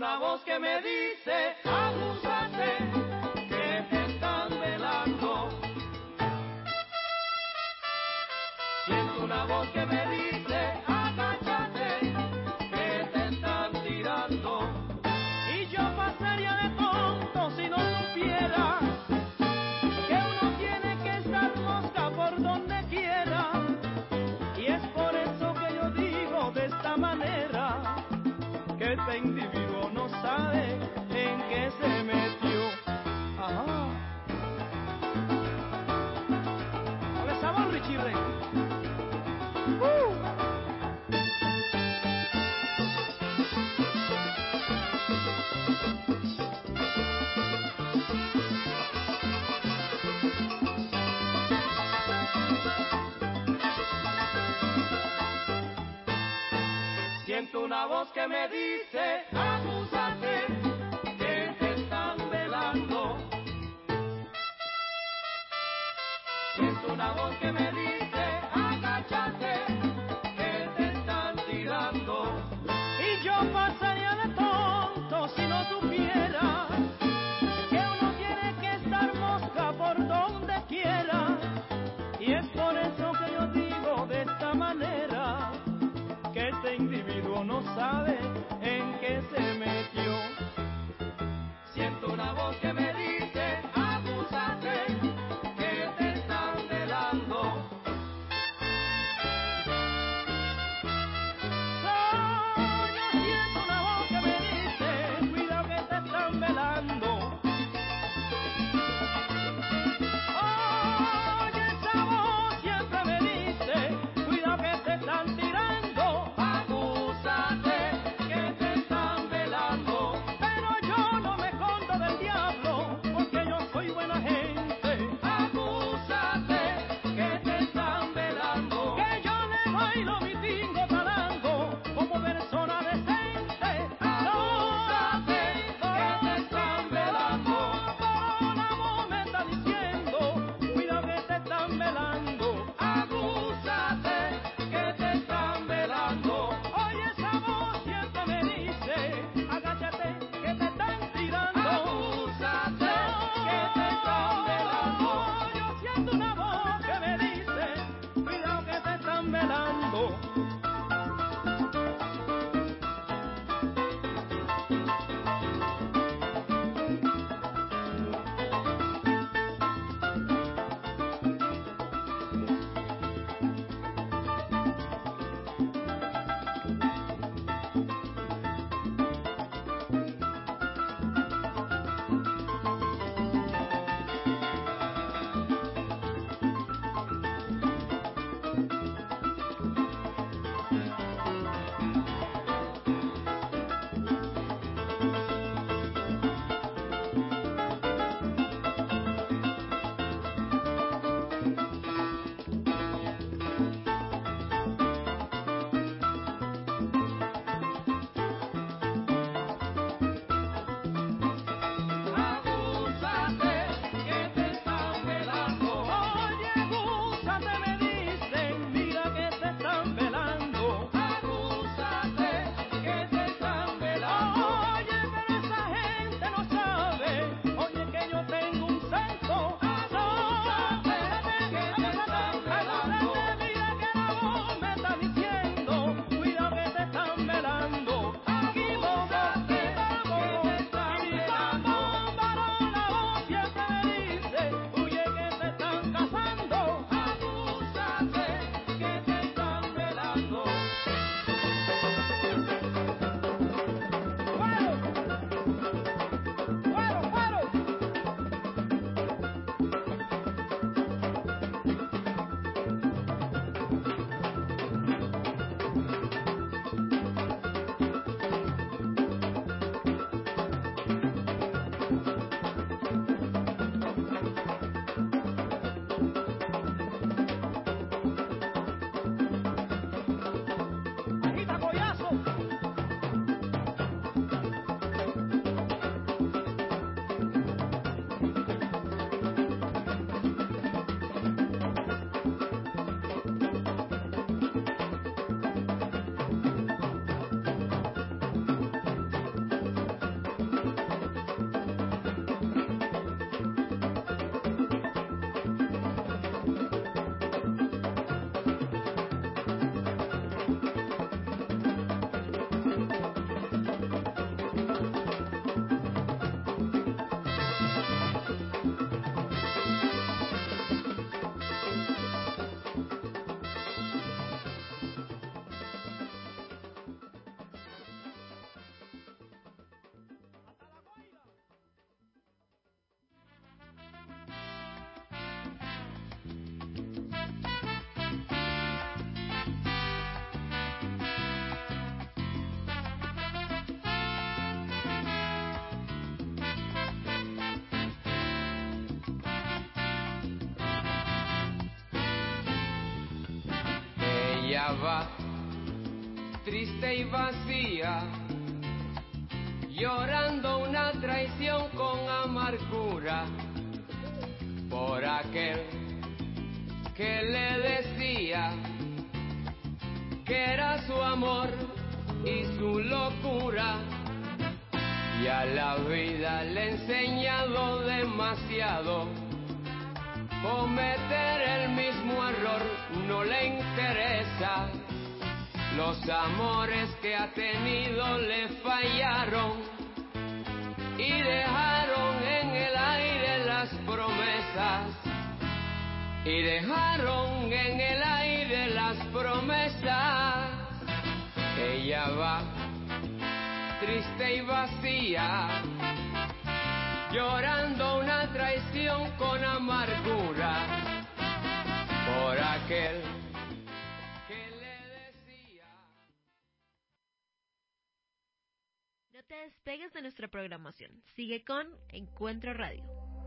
una voz que me dice, abúsate, que te están velando. Siento una voz que me dice, agáchate, que te están tirando. Y yo pasaría de tonto si no supiera que uno tiene que estar mosca por donde quiera. Y es por eso que yo digo de esta manera, que este individuo no sabe en qué se metió. Ajá. Dale sabor, Richie Rey. Siento una voz que me dice, abúsate, que te están velando. Siento una voz que me dice, agáchate, que te están tirando. Y yo pasaría de tonto si no supiera que uno tiene que estar mosca por donde quiera. Y es por eso que yo digo de esta manera, que este individuo no sabe en qué se metió. Siento una voz que me dice, abúsate, que te están velando. Ella va triste y vacía, llorando una traición con amargura por aquel que le decía que era su amor y su locura. Y a la vida le he enseñado demasiado, cometer el mismo error no le interesa. Los amores que ha tenido le fallaron y dejaron en el aire las promesas. Y dejaron en el aire las promesas. Ella va triste y vacía, llorando una traición con amargura por aquel que le decía. No te despegues de nuestra programación. Sigue con Encuentro Radio.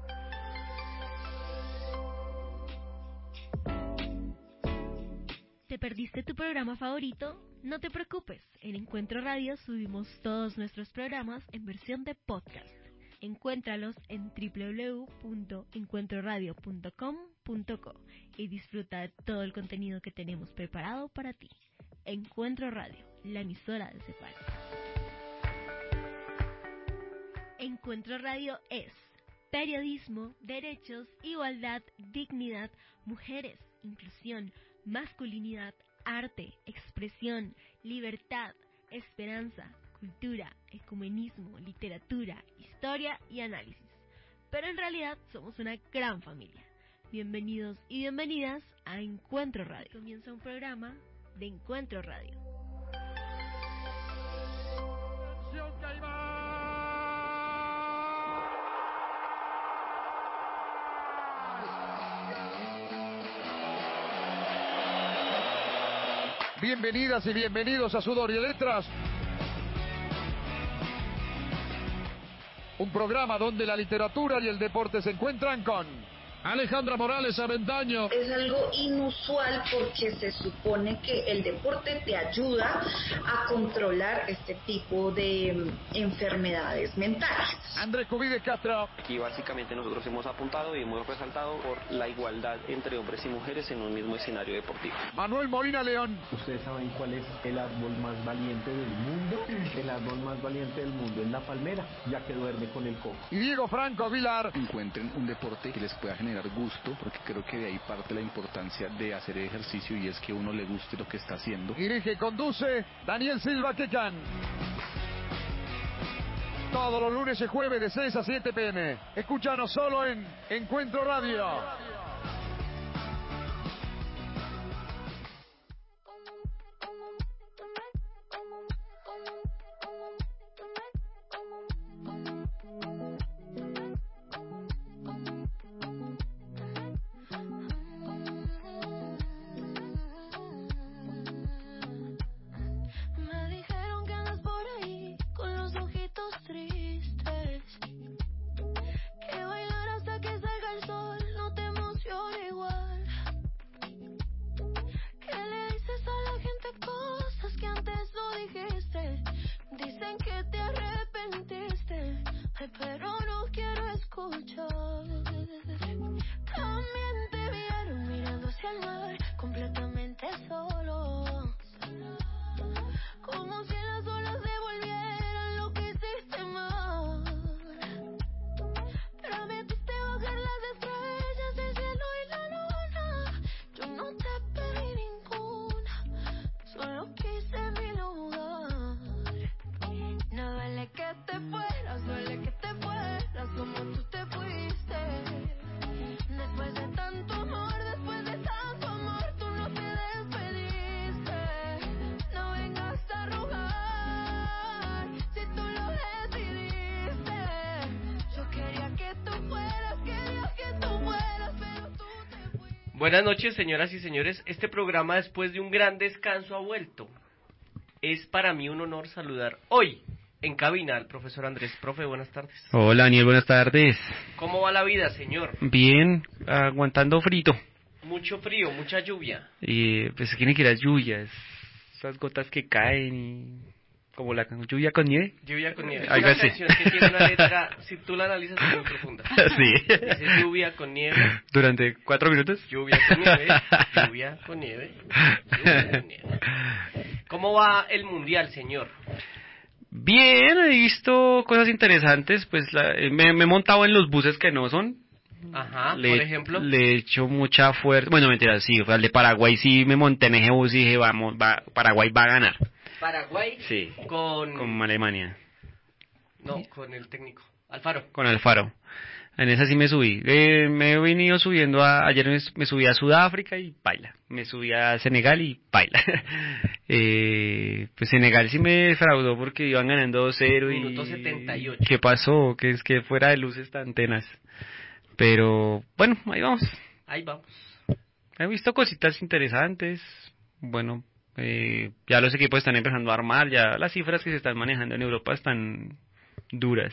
¿Te perdiste tu programa favorito? No te preocupes, en Encuentro Radio subimos todos nuestros programas en versión de podcast. Encuéntralos en www.encuentroradio.com.co y disfruta de todo el contenido que tenemos preparado para ti. Encuentro Radio, la emisora de Cepal. Encuentro Radio es periodismo, derechos, igualdad, dignidad, mujeres, inclusión, masculinidad, arte, expresión, libertad, esperanza, cultura, ecumenismo, literatura, historia y análisis. Pero en realidad somos una gran familia. Bienvenidos y bienvenidas a Encuentro Radio. Comienza un programa de Encuentro Radio. Bienvenidas y bienvenidos a Sudor y Letras, un programa donde la literatura y el deporte se encuentran con Alejandra Morales Avendaño. Es algo inusual porque se supone que el deporte te ayuda a controlar este tipo de enfermedades mentales. Andrés Cubide Castro. Aquí básicamente nosotros hemos apuntado y hemos resaltado por la igualdad entre hombres y mujeres en un mismo escenario deportivo. Manuel Molina León. ¿Ustedes saben cuál es el árbol más valiente del mundo? El árbol más valiente del mundo es la palmera, ya que duerme con el coco. Y Diego Franco Vilar. Encuentren un deporte que les pueda generar gusto, porque creo que de ahí parte la importancia de hacer ejercicio, y es que uno le guste lo que está haciendo. Dirige y conduce Daniel Silva Quecan. Todos los lunes y jueves de 6 a 7 p.m. Escúchanos solo en Encuentro Radio. Buenas noches, señoras y señores. Este programa, después de un gran descanso, ha vuelto. Es para mí un honor saludar hoy en cabina al profesor Andrés. Profe, buenas tardes. Hola, Daniel, buenas tardes. ¿Cómo va la vida, señor? Bien, aguantando frito. Mucho frío, mucha lluvia. Y pues tiene que ir a lluvias, esas gotas que caen y como la lluvia con nieve. Lluvia con nieve. Algo Una así. canción que tiene una letra, si tú la analizas, es muy profunda. Sí. Dice lluvia con nieve. Durante 4 minutos. Lluvia con nieve. Lluvia con nieve. Lluvia con nieve. ¿Cómo va el mundial, señor? Bien, he visto cosas interesantes, pues me he montado en los buses que no son. Ajá, por ejemplo. Le he hecho mucha fuerza, bueno, mentira, sí, al de Paraguay sí me monté en ese bus y dije, Paraguay va a ganar. Paraguay Sí, con Alemania. No, con el técnico, Alfaro. Con Alfaro. En esa sí me subí. Me he venido subiendo ayer me subí a Sudáfrica y baila. Me subí a Senegal y baila. Pues Senegal sí me defraudó porque iban ganando 2-0 y... Minuto 78. ¿Qué pasó? Que es que fuera de luces tan tenas. Pero bueno, ahí vamos. Ahí vamos. He visto cositas interesantes. Bueno, ya los equipos están empezando a armar. Ya las cifras que se están manejando en Europa están duras.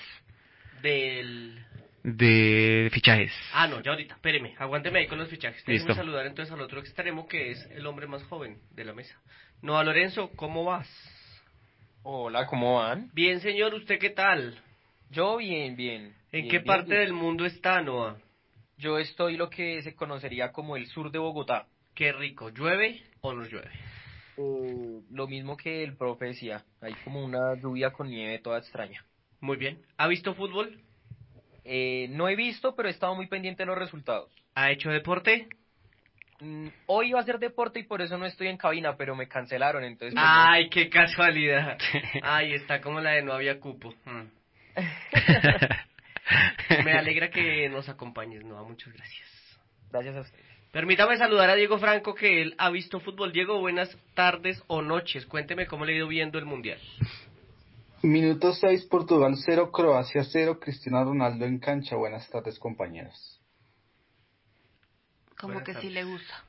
De fichajes. Ah, no, ya ahorita, espéreme, aguánteme ahí con los fichajes. Tengo que Listo. saludar entonces al otro extremo, que es el hombre más joven de la mesa. Noa Lorenzo, ¿cómo vas? Hola, ¿cómo van? Bien, señor, ¿usted qué tal? Yo bien. ¿En qué parte del mundo está, Noa? Yo estoy lo que se conocería como el sur de Bogotá. Qué rico, ¿llueve o no llueve? Lo mismo que el profe decía, hay como una lluvia con nieve toda extraña. Muy bien. ¿Ha visto fútbol? No he visto, pero he estado muy pendiente de los resultados. ¿Ha hecho deporte? Hoy iba a hacer deporte y por eso no estoy en cabina, pero me cancelaron, entonces... ¡Ay, qué casualidad! Ay, está como la de no había cupo. Me alegra que nos acompañes, Noa, muchas gracias. Gracias a ustedes. Permítame saludar a Diego Franco, que él ha visto fútbol. Diego, buenas tardes o noches. Cuénteme cómo le ha ido viendo el Mundial. Minuto 6, Portugal 0, Croacia 0, Cristiano Ronaldo en cancha. Buenas tardes, compañeros. Como Buenas que tardes. sí le gusta.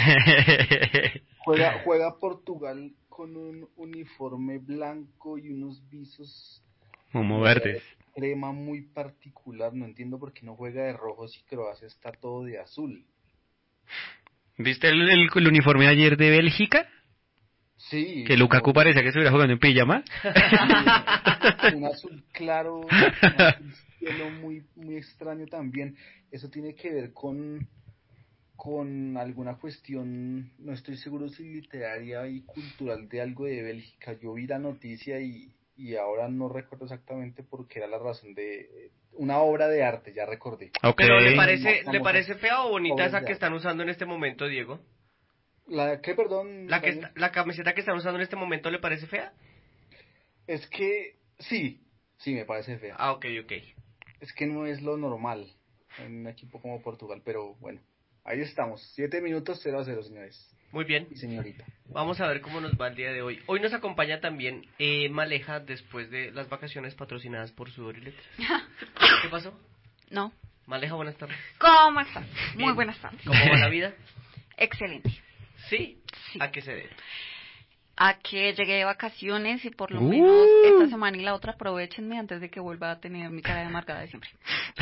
Juega Portugal con un uniforme blanco y unos visos Como verdes. crema muy particular. No entiendo por qué no juega de rojo si Croacia está todo de azul. ¿Viste el uniforme ayer de Bélgica? Sí. Que Lukaku parecía que estuviera jugando en pijama. Un azul claro, un azul cielo muy extraño también. Eso tiene que ver con alguna cuestión, no estoy seguro si literaria y cultural de algo de Bélgica. Yo vi la noticia y ahora no recuerdo exactamente por qué era la razón de una obra de arte, ya recordé. Okay. Pero ¿le parece fea o bonita obras esa de que arte. están usando en este momento, Diego? ¿La qué, perdón? La camiseta que están usando en este momento le parece fea? Es que sí me parece fea. Ah, ok. Es que no es lo normal en un equipo como Portugal, pero bueno, ahí estamos. 7 minutos 0-0, señores. Muy bien. Y señorita. Vamos a ver cómo nos va el día de hoy. Hoy nos acompaña también Maleja después de las vacaciones patrocinadas por Sudor y Letras. ¿Qué pasó? No. Maleja, buenas tardes. ¿Cómo estás? Muy Bien. buenas tardes. ¿Cómo va la vida? Excelente. ¿Sí? ¿A qué se debe? A que llegué de vacaciones y por lo menos esta semana y la otra aprovechenme antes de que vuelva a tener mi cara de amargada de siempre.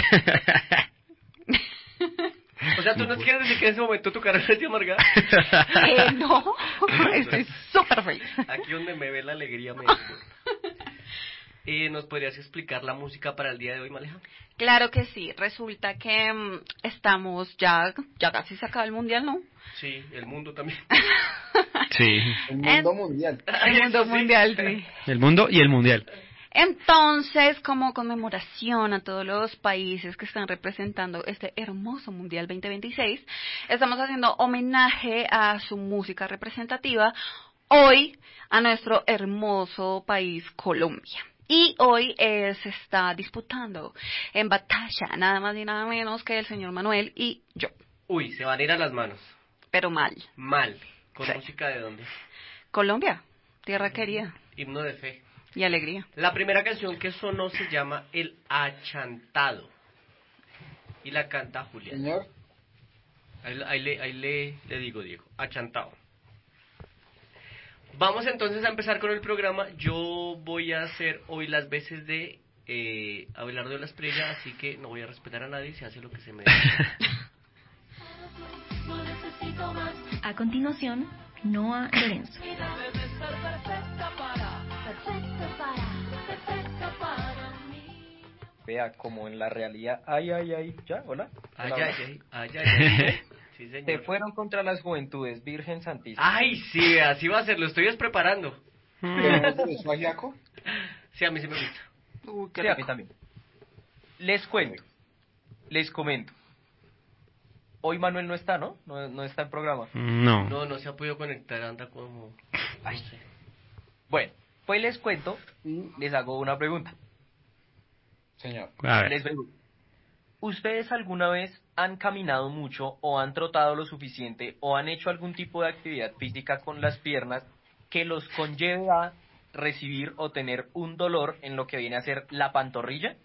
O sea, ¿tú no quieres decir que en ese momento tu cara es de amargada? No, estoy súper feliz. Aquí donde me ve la alegría me ¿Nos podrías explicar la música para el día de hoy, Maleja? Claro que sí, resulta que estamos ya casi se acaba el mundial, ¿no? Sí, el mundo también. Sí. El mundo mundial. El mundo mundial, sí. El mundo y el mundial. Entonces, como conmemoración a todos los países que están representando este hermoso Mundial 2026, estamos haciendo homenaje a su música representativa hoy a nuestro hermoso país Colombia. Y hoy se está disputando en batalla nada más y nada menos que el señor Manuel y yo. Uy, se van a ir a las manos. Pero mal. Mal. ¿Con Sí. música de dónde? Colombia, tierra querida Himno de fe. y alegría. La primera canción que sonó se llama El Achantado. Y la canta Julián. Señor. Ahí le digo, Diego. Achantado. Vamos entonces a empezar con el programa. Yo voy a hacer hoy las veces de Abelardo de la Espriella, así que no voy a respetar a nadie, se hace lo que se me dé. poquito más. A continuación, Noa Lorenzo. Y debes de ser perfecta para mí. Vea, como en la realidad. Ay, ya, hola. Ay, Hola, ay, hola. ay, ay, ay. Sí, Se señor. fueron contra las juventudes, Virgen Santísima. Ay, sí, así va a ser, lo estoy preparando. ¿Tenemos derecho a Giaco? Sí, a mí sí me gusta. Sí, a mí también. Les cuento, les comento. Hoy Manuel no está, ¿no? No está en programa. No. No se ha podido conectar, anda como... Ay, sí. Bueno, pues les cuento y les hago una pregunta. Señor. A ver. Les pregunto, ¿ustedes alguna vez han caminado mucho o han trotado lo suficiente o han hecho algún tipo de actividad física con las piernas que los conlleve a recibir o tener un dolor en lo que viene a ser la pantorrilla?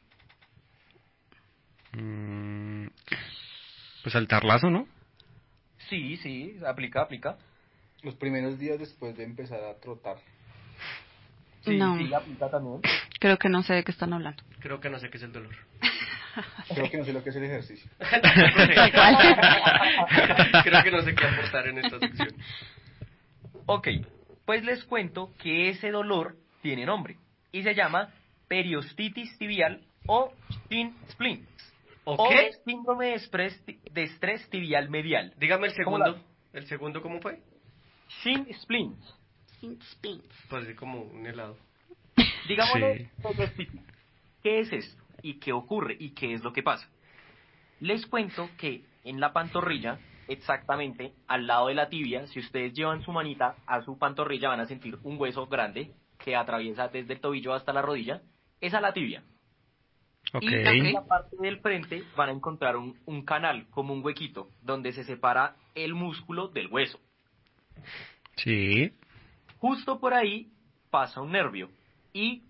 Pues saltar lazo, ¿no? Sí, aplica. Los primeros días después de empezar a trotar. Sí, No. aplica también. Creo que no sé de qué están hablando. Creo que no sé qué es el dolor. Creo que no sé lo que es el ejercicio. Creo que no sé qué aportar en esta sección. Ok, pues les cuento que ese dolor tiene nombre y se llama periostitis tibial o shin splints. ¿O qué? O síndrome de estrés tibial medial. Dígame el ¿Cómo segundo. ¿El segundo cómo fue? Shin splints. Parece como un helado. Digámosle, ¿qué es esto? ¿Y qué ocurre? ¿Y qué es lo que pasa? Les cuento que en la pantorrilla, exactamente al lado de la tibia, si ustedes llevan su manita a su pantorrilla, van a sentir un hueso grande que atraviesa desde el tobillo hasta la rodilla. Esa es la tibia. Ok. Y en la parte del frente van a encontrar un canal, como un huequito, donde se separa el músculo del hueso. Sí. Justo por ahí pasa un nervio y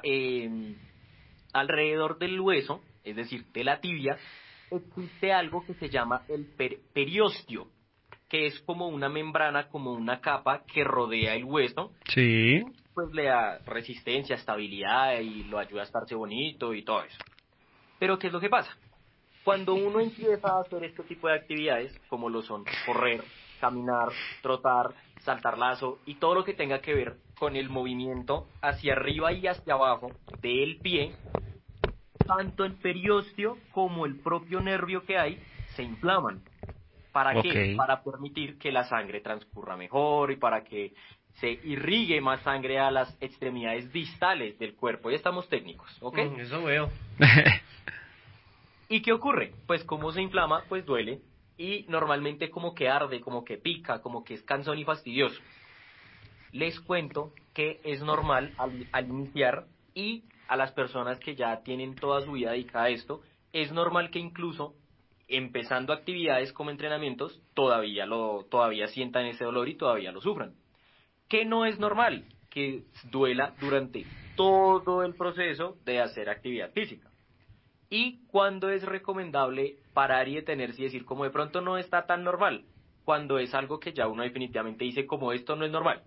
alrededor del hueso, es decir, de la tibia, existe algo que se llama el periostio, que es como una membrana, como una capa que rodea el hueso. Sí. Pues le da resistencia, estabilidad y lo ayuda a estarse bonito y todo eso. Pero ¿qué es lo que pasa? Cuando uno empieza a hacer este tipo de actividades, como lo son correr, caminar, trotar, saltar lazo y todo lo que tenga que ver con el movimiento hacia arriba y hacia abajo del pie, tanto el periostio como el propio nervio que hay se inflaman. ¿Para qué? Para permitir que la sangre transcurra mejor y para que se irrigue más sangre a las extremidades distales del cuerpo. Ya estamos técnicos, ¿ok? Eso veo. ¿Y qué ocurre? Pues como se inflama, pues duele y normalmente como que arde, como que pica, como que es cansón y fastidioso. Les cuento que es normal al iniciar y a las personas que ya tienen toda su vida dedicada a esto, es normal que incluso empezando actividades como entrenamientos todavía sientan ese dolor y todavía lo sufran. ¿Qué no es normal? Que duela durante todo el proceso de hacer actividad física. ¿Y cuándo es recomendable parar y detenerse y decir como de pronto no está tan normal? Cuando es algo que ya uno definitivamente dice como esto no es normal.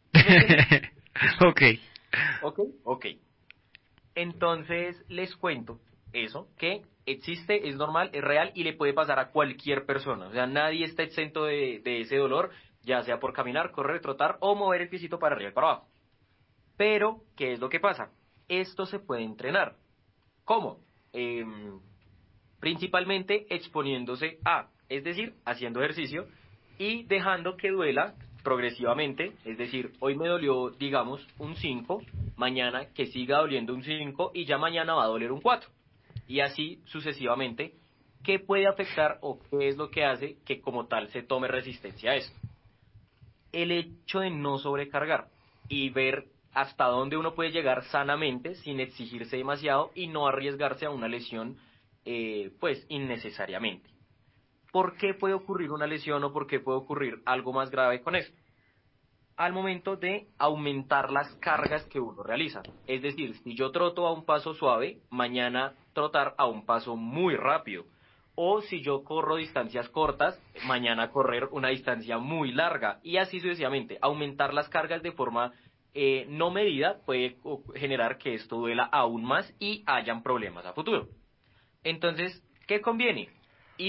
Ok. Entonces les cuento eso, que existe, es normal, es real y le puede pasar a cualquier persona. O sea, nadie está exento de ese dolor, ya sea por caminar, correr, trotar o mover el piecito para arriba y para abajo. Pero, ¿qué es lo que pasa? Esto se puede entrenar. ¿Cómo? Principalmente exponiéndose es decir, haciendo ejercicio y dejando que duela progresivamente, es decir, hoy me dolió, digamos, un 5, mañana que siga doliendo un 5 y ya mañana va a doler un 4. Y así sucesivamente, ¿qué puede afectar o qué es lo que hace que como tal se tome resistencia a esto? El hecho de no sobrecargar y ver hasta dónde uno puede llegar sanamente sin exigirse demasiado y no arriesgarse a una lesión pues innecesariamente. ¿Por qué puede ocurrir una lesión o por qué puede ocurrir algo más grave con esto? Al momento de aumentar las cargas que uno realiza. Es decir, si yo troto a un paso suave, mañana trotar a un paso muy rápido. O si yo corro distancias cortas, mañana correr una distancia muy larga. Y así sucesivamente. Aumentar las cargas de forma no medida puede generar que esto duela aún más y hayan problemas a futuro. Entonces, ¿qué conviene? Ir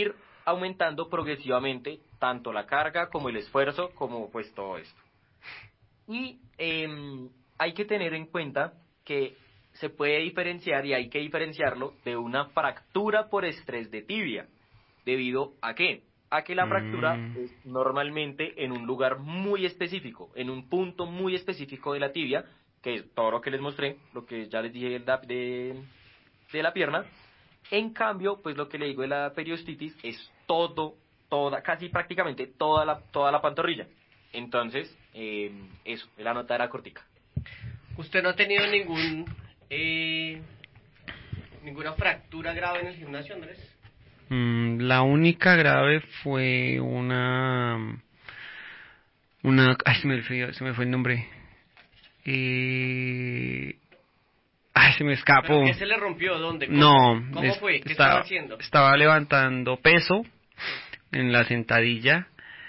aumentando progresivamente tanto la carga como el esfuerzo, como pues todo esto. Y hay que tener en cuenta que se puede diferenciar, y hay que diferenciarlo, de una fractura por estrés de tibia. ¿Debido a qué? A que la fractura es normalmente en un lugar muy específico, en un punto muy específico de la tibia, que es todo lo que les mostré, lo que ya les dije de la pierna. En cambio, pues lo que le digo de la periostitis es casi prácticamente toda la pantorrilla. Entonces, eso, la nota era cortica. ¿Usted no ha tenido ninguna fractura grave en el gimnasio, Andrés? La única grave fue una ay, se me fue el nombre. Ay, se me escapó. ¿Pero qué se le rompió? ¿Dónde? ¿Cómo fue? ¿Qué estaba haciendo? Estaba levantando peso en la sentadilla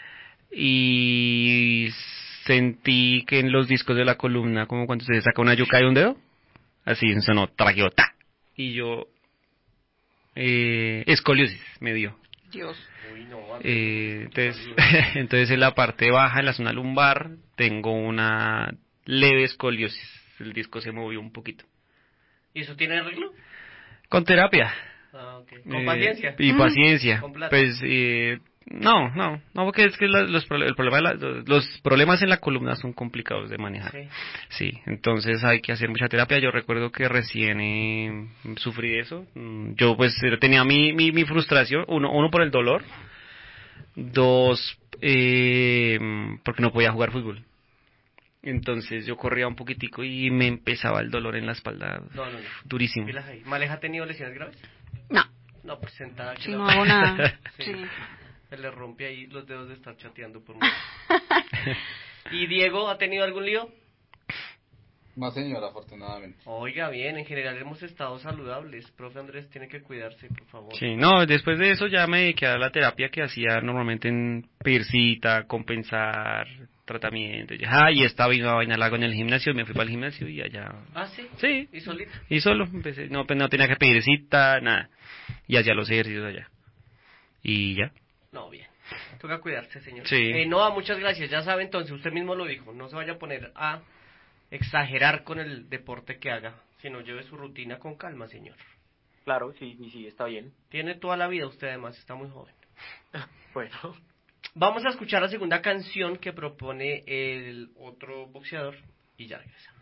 y sentí que en los discos de la columna, como cuando se saca una yuca de un dedo, así sonó traqueota. Y yo, escoliosis me dio. Dios. Uy, no, entonces en la parte baja, en la zona lumbar, tengo una leve escoliosis. El disco se movió un poquito. ¿Y eso tiene arreglo? Con terapia. Ah, okay. ¿Con paciencia? Y paciencia. ¿Con plata? Pues, no, porque es que los problemas en la columna son complicados de manejar. Sí, entonces hay que hacer mucha terapia. Yo recuerdo que recién sufrí de eso. Yo pues tenía mi frustración, uno por el dolor, dos, porque no podía jugar fútbol. Entonces yo corría un poquitico y me empezaba el dolor en la espalda. No. Durísimo. ¿Maleja ha tenido lesiones graves? No. No, pues sentada. Sí, no hago nada. Sí. Se le rompe ahí los dedos de estar chateando por mucho. ¿Y Diego ha tenido algún lío? No, señor, afortunadamente. Oiga, bien, en general hemos estado saludables. Profe Andrés tiene que cuidarse, por favor. Sí, no, después de eso ya me dediqué a la terapia que hacía normalmente en pedir cita, compensar, tratamiento. Y esta vaina la hago en el gimnasio, y me fui para el gimnasio y allá... ¿Ah, sí? Sí. ¿Y solito? Y solo, empecé, no tenía que pedir cita, nada. Y hacía los ejercicios allá. Y ya. No, bien. Toca cuidarse, señor. Sí. Noa, muchas gracias. Ya sabe, entonces, usted mismo lo dijo. No se vaya a poner a exagerar con el deporte que haga, sino lleve su rutina con calma, señor. Claro, sí, está bien. Tiene toda la vida usted, además, está muy joven. Bueno. Vamos a escuchar la segunda canción que propone el otro boxeador y ya regresamos.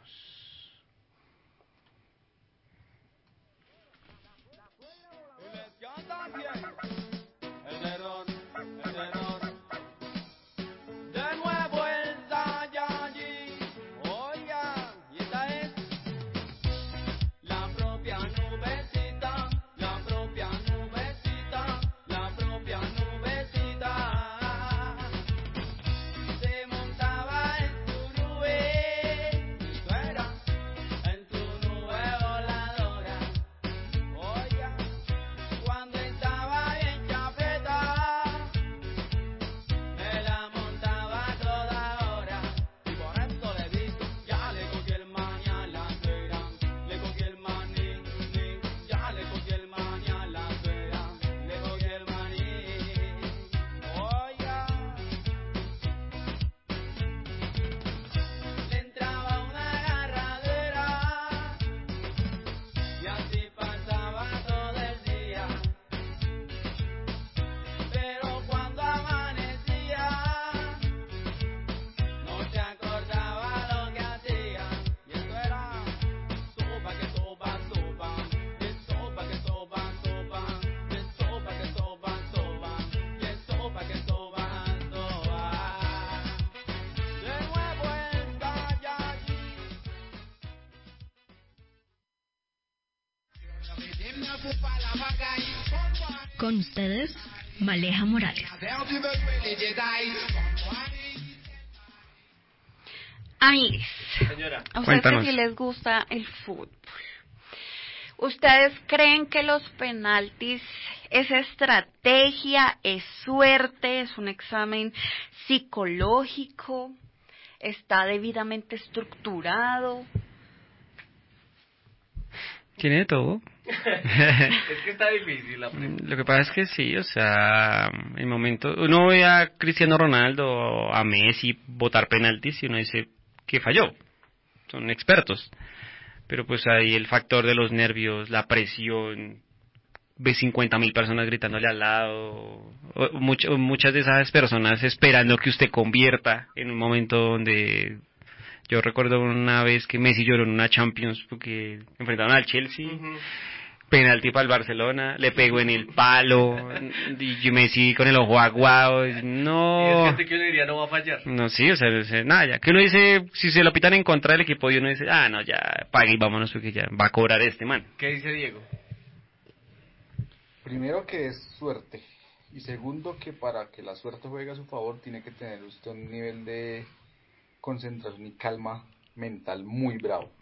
De nuevo el Saiyajin. Oiga, y esta es la propia nubecita, la propia nubecita, la propia nubecita. Se montaba en tu nube, y tú eras en tu nube voladora. Oiga, cuando estaba bien chapeta, me la montaba a toda hora. Y por esto le digo, ya le cogí el maña a la suegra. Le cogí el maní, ya le cogí el maña a la suegra. Le cogí el maní. Oiga, le entraba una agarradera y así pasaba todo el día. Pero cuando amanecía, no se acordaba lo que hacía. Y eso era sopa que sopa, sopa, y sopa que sopa, sopa, y sopa que sopa, sopa, y sopa que sopa, sopa. De nuevo el Saiyajin. Con ustedes, Maleja Morales. Amigues, Señora, a ustedes Cuéntanos. que sí les gusta el fútbol, ¿ustedes creen que los penaltis es estrategia, es suerte, es un examen psicológico, está debidamente estructurado? Tiene de todo. Es que está difícil la pregunta. Lo que pasa es que sí, o sea, el momento, uno ve a Cristiano Ronaldo, a Messi botar penaltis y uno dice que falló, son expertos, pero pues ahí el factor de los nervios, la presión, ve 50.000 personas gritándole al lado, muchas de esas personas esperando que usted convierta en un momento donde... Yo recuerdo una vez que Messi lloró en una Champions porque enfrentaron al Chelsea, penalti para el Barcelona, le pegó en el palo, y Messi con el ojo aguado, no... Y es gente que uno diría no va a fallar. No, sí, o sea, nada, ya que uno dice, si se lo pitan en contra del equipo, y uno dice, no, ya, pague y vámonos porque ya va a cobrar este man. ¿Qué dice Diego? Primero que es suerte, y segundo que para que la suerte juegue a su favor tiene que tener usted un nivel de concentración y calma mental muy bravo.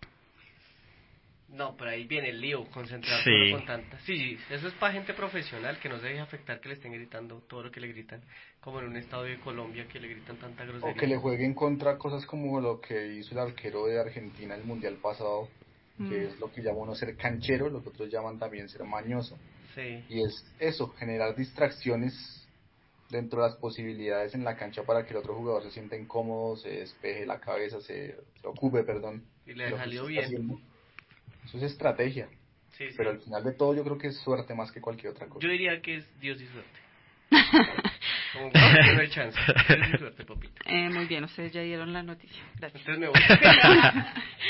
No, pero ahí viene el lío, concentrarse Sí. con tanta... Sí, eso es para gente profesional que no se deje afectar que le estén gritando todo lo que le gritan, como en un estadio de Colombia que le gritan tanta grosería. O que le jueguen contra cosas como lo que hizo el arquero de Argentina el mundial pasado, que es lo que llama uno ser canchero, lo que otros llaman también ser mañoso. Sí. Y es eso, generar distracciones dentro de las posibilidades en la cancha para que el otro jugador se sienta incómodo, se despeje la cabeza, se ocupe, perdón. Y le salió bien. Haciendo. Eso es estrategia. Sí, sí. Pero al final de todo yo creo que es suerte más que cualquier otra cosa. Yo diría que es Dios y suerte. Como cuando tiene el chance. Dios y suerte, papito. Muy bien, ustedes ya dieron la noticia. Gracias. Entonces me voy.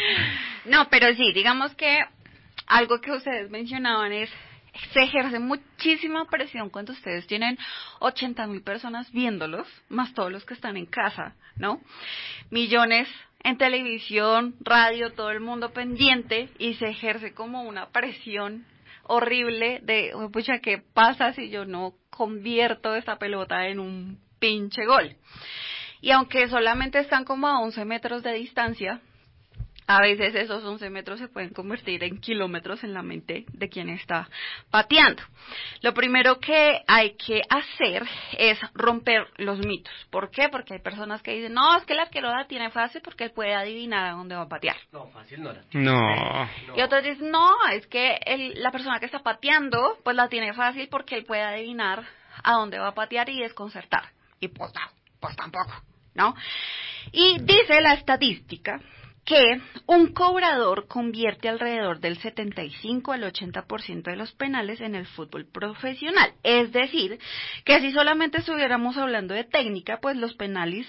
No, pero sí, digamos que algo que ustedes mencionaban es se ejerce muchísima presión cuando ustedes tienen 80.000 personas viéndolos, más todos los que están en casa, ¿no? Millones en televisión, radio, todo el mundo pendiente, y se ejerce como una presión horrible de, pucha, ¿qué pasa si yo no convierto esta pelota en un pinche gol? Y aunque solamente están como a 11 metros de distancia, a veces esos 11 metros se pueden convertir en kilómetros en la mente de quien está pateando. Lo primero que hay que hacer es romper los mitos. ¿Por qué? Porque hay personas que dicen, no, es que el arquero la tiene fácil porque él puede adivinar a dónde va a patear. No, fácil no la tiene. No. Y otros dicen, no, es que la persona que está pateando, pues la tiene fácil porque él puede adivinar a dónde va a patear y desconcertar. Y pues no, pues tampoco, ¿no? Y dice la estadística que un cobrador convierte alrededor del 75 al 80% de los penales en el fútbol profesional. Es decir, que si solamente estuviéramos hablando de técnica, pues los penales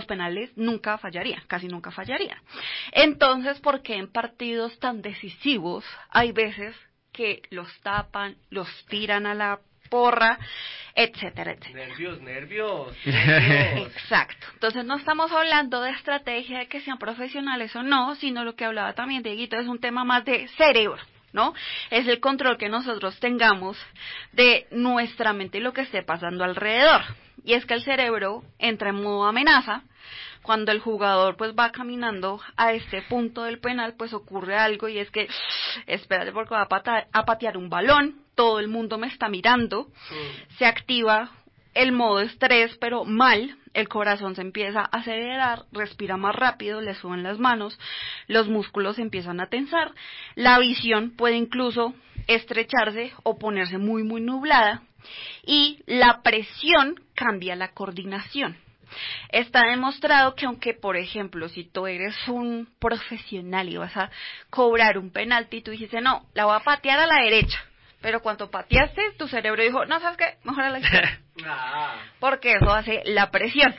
nunca fallarían, casi nunca fallarían. Entonces, ¿por qué en partidos tan decisivos hay veces que los tapan, los tiran a la porra, etcétera, etcétera? Nervios. Exacto. Entonces no estamos hablando de estrategia de que sean profesionales o no, sino lo que hablaba también Dieguito es un tema más de cerebro, ¿no? Es el control que nosotros tengamos de nuestra mente y lo que esté pasando alrededor. Y es que el cerebro entra en modo amenaza. Cuando el jugador pues va caminando a este punto del penal, pues ocurre algo, y es que, espérate porque va a patear un balón, todo el mundo me está mirando, se activa el modo estrés, pero mal, el corazón se empieza a acelerar, respira más rápido, le suben las manos, los músculos se empiezan a tensar, la visión puede incluso estrecharse o ponerse muy, muy nublada, y la presión cambia la coordinación. Está demostrado que aunque, por ejemplo, si tú eres un profesional y vas a cobrar un penalti y tú dijiste, no, la voy a patear a la derecha, pero cuando pateaste, tu cerebro dijo, no, ¿sabes qué? Mejor a la izquierda. Porque eso hace la presión.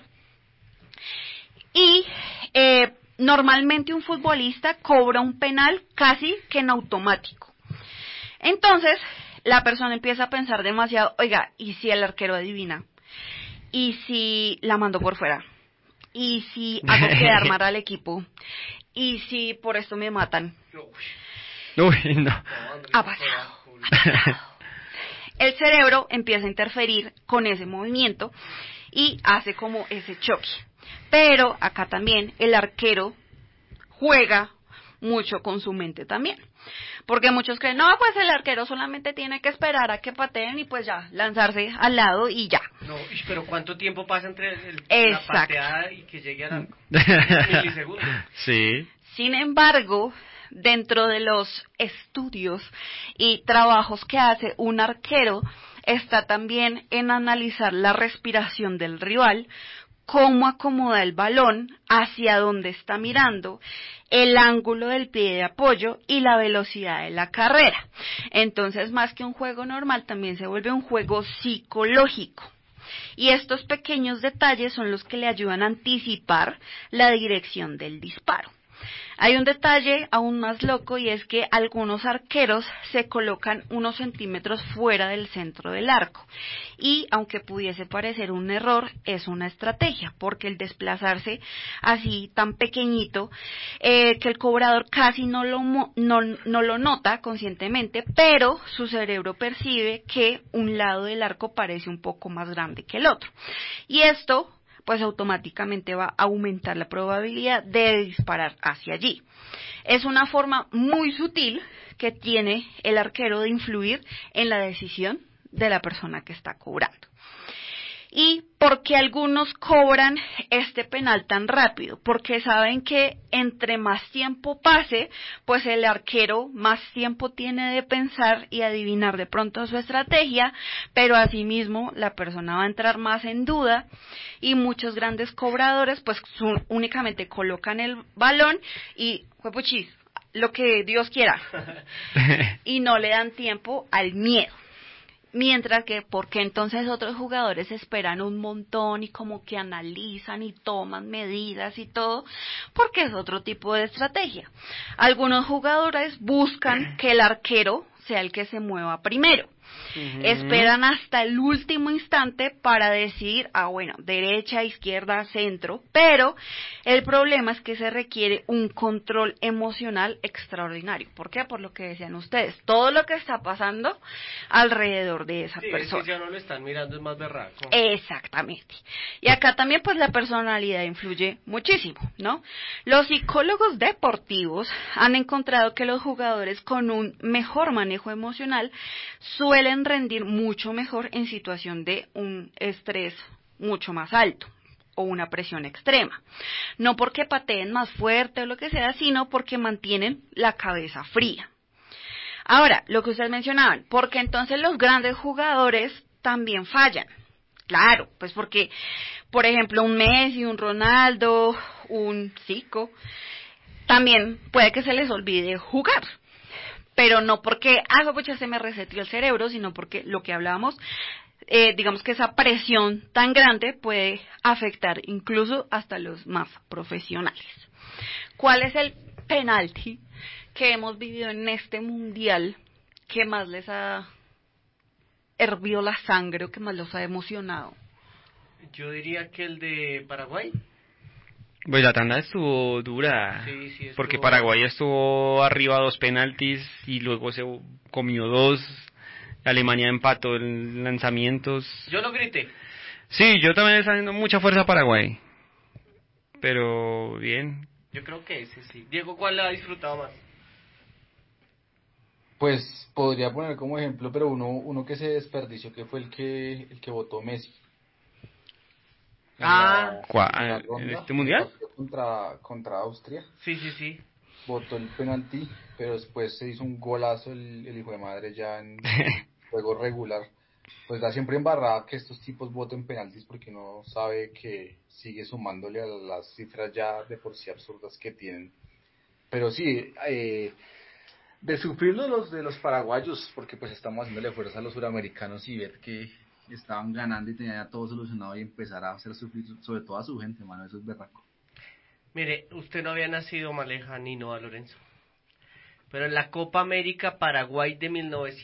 Y normalmente un futbolista cobra un penal casi que en automático. Entonces, la persona empieza a pensar demasiado, oiga, ¿y si el arquero adivina? ¿Y si la mando por fuera? ¿Y si hago quedar mal al equipo? ¿Y si por esto me matan? Uy, no. Ha pasado. El cerebro empieza a interferir con ese movimiento y hace como ese choque. Pero acá también el arquero juega mucho con su mente también. Porque muchos creen, no, pues el arquero solamente tiene que esperar a que pateen y pues ya, lanzarse al lado y ya. No, pero ¿cuánto tiempo pasa entre la Exacto. pateada y que llegue al milisegundo? Sí. Sin embargo, dentro de los estudios y trabajos que hace un arquero está también en analizar la respiración del rival, cómo acomoda el balón, hacia dónde está mirando, el ángulo del pie de apoyo y la velocidad de la carrera. Entonces, más que un juego normal, también se vuelve un juego psicológico. Y estos pequeños detalles son los que le ayudan a anticipar la dirección del disparo. Hay un detalle aún más loco y es que algunos arqueros se colocan unos centímetros fuera del centro del arco. Y aunque pudiese parecer un error, es una estrategia, porque el desplazarse así tan pequeñito, que el cobrador casi no lo nota conscientemente, pero su cerebro percibe que un lado del arco parece un poco más grande que el otro. Y esto pues automáticamente va a aumentar la probabilidad de disparar hacia allí. Es una forma muy sutil que tiene el arquero de influir en la decisión de la persona que está cobrando. ¿Y por qué algunos cobran este penal tan rápido? Porque saben que entre más tiempo pase, pues el arquero más tiempo tiene de pensar y adivinar de pronto su estrategia, pero asimismo la persona va a entrar más en duda y muchos grandes cobradores pues únicamente colocan el balón y juepuchis, lo que Dios quiera, y no le dan tiempo al miedo. Mientras que, porque entonces otros jugadores esperan un montón y como que analizan y toman medidas y todo, porque es otro tipo de estrategia. Algunos jugadores buscan que el arquero sea el que se mueva primero. Esperan hasta el último instante para decidir, bueno, derecha, izquierda, centro, pero el problema es que se requiere un control emocional extraordinario. ¿Por qué? Por lo que decían ustedes, todo lo que está pasando alrededor de esa persona. Es que ya no lo están mirando, es más berraco. Exactamente. Y acá también pues la personalidad influye muchísimo, ¿no? Los psicólogos deportivos han encontrado que los jugadores con un mejor manejo emocional suelen rendir mucho mejor en situación de un estrés mucho más alto o una presión extrema. No porque pateen más fuerte o lo que sea, sino porque mantienen la cabeza fría. Ahora, lo que ustedes mencionaban, porque entonces los grandes jugadores también fallan. Claro, pues porque, por ejemplo, un Messi, un Ronaldo, un Zico, también puede que se les olvide jugar. Pero no porque, pucha, se me reseteó el cerebro, sino porque lo que hablábamos, digamos que esa presión tan grande puede afectar incluso hasta los más profesionales. ¿Cuál es el penalti que hemos vivido en este mundial que más les ha hervido la sangre o que más los ha emocionado? Yo diría que el de Paraguay. Pues la tanda estuvo dura, sí, estuvo... porque Paraguay estuvo arriba 2 penaltis y luego se comió 2, Alemania empató en lanzamientos. Yo lo grité. Sí, yo también estoy haciendo mucha fuerza a Paraguay, pero bien. Yo creo que ese sí. Diego, ¿cuál le ha disfrutado más? Pues podría poner como ejemplo, pero uno que se desperdició, que fue el que votó Messi. ¿En este mundial? Contra Austria. Sí. Votó el penalti, pero después se hizo un golazo el hijo de madre ya en juego regular. Pues da siempre embarrada que estos tipos voten penaltis porque uno sabe que sigue sumándole a las cifras ya de por sí absurdas que tienen. Pero sí, de sufrir de los paraguayos, porque pues estamos haciéndole fuerza a los suramericanos y ver que estaban ganando y tenían ya todo solucionado y empezar a hacer sufrir sobre todo a su gente, mano, eso es berraco. Mire, usted no había nacido, Maleja, ni Noa Lorenzo, pero en la Copa América Paraguay de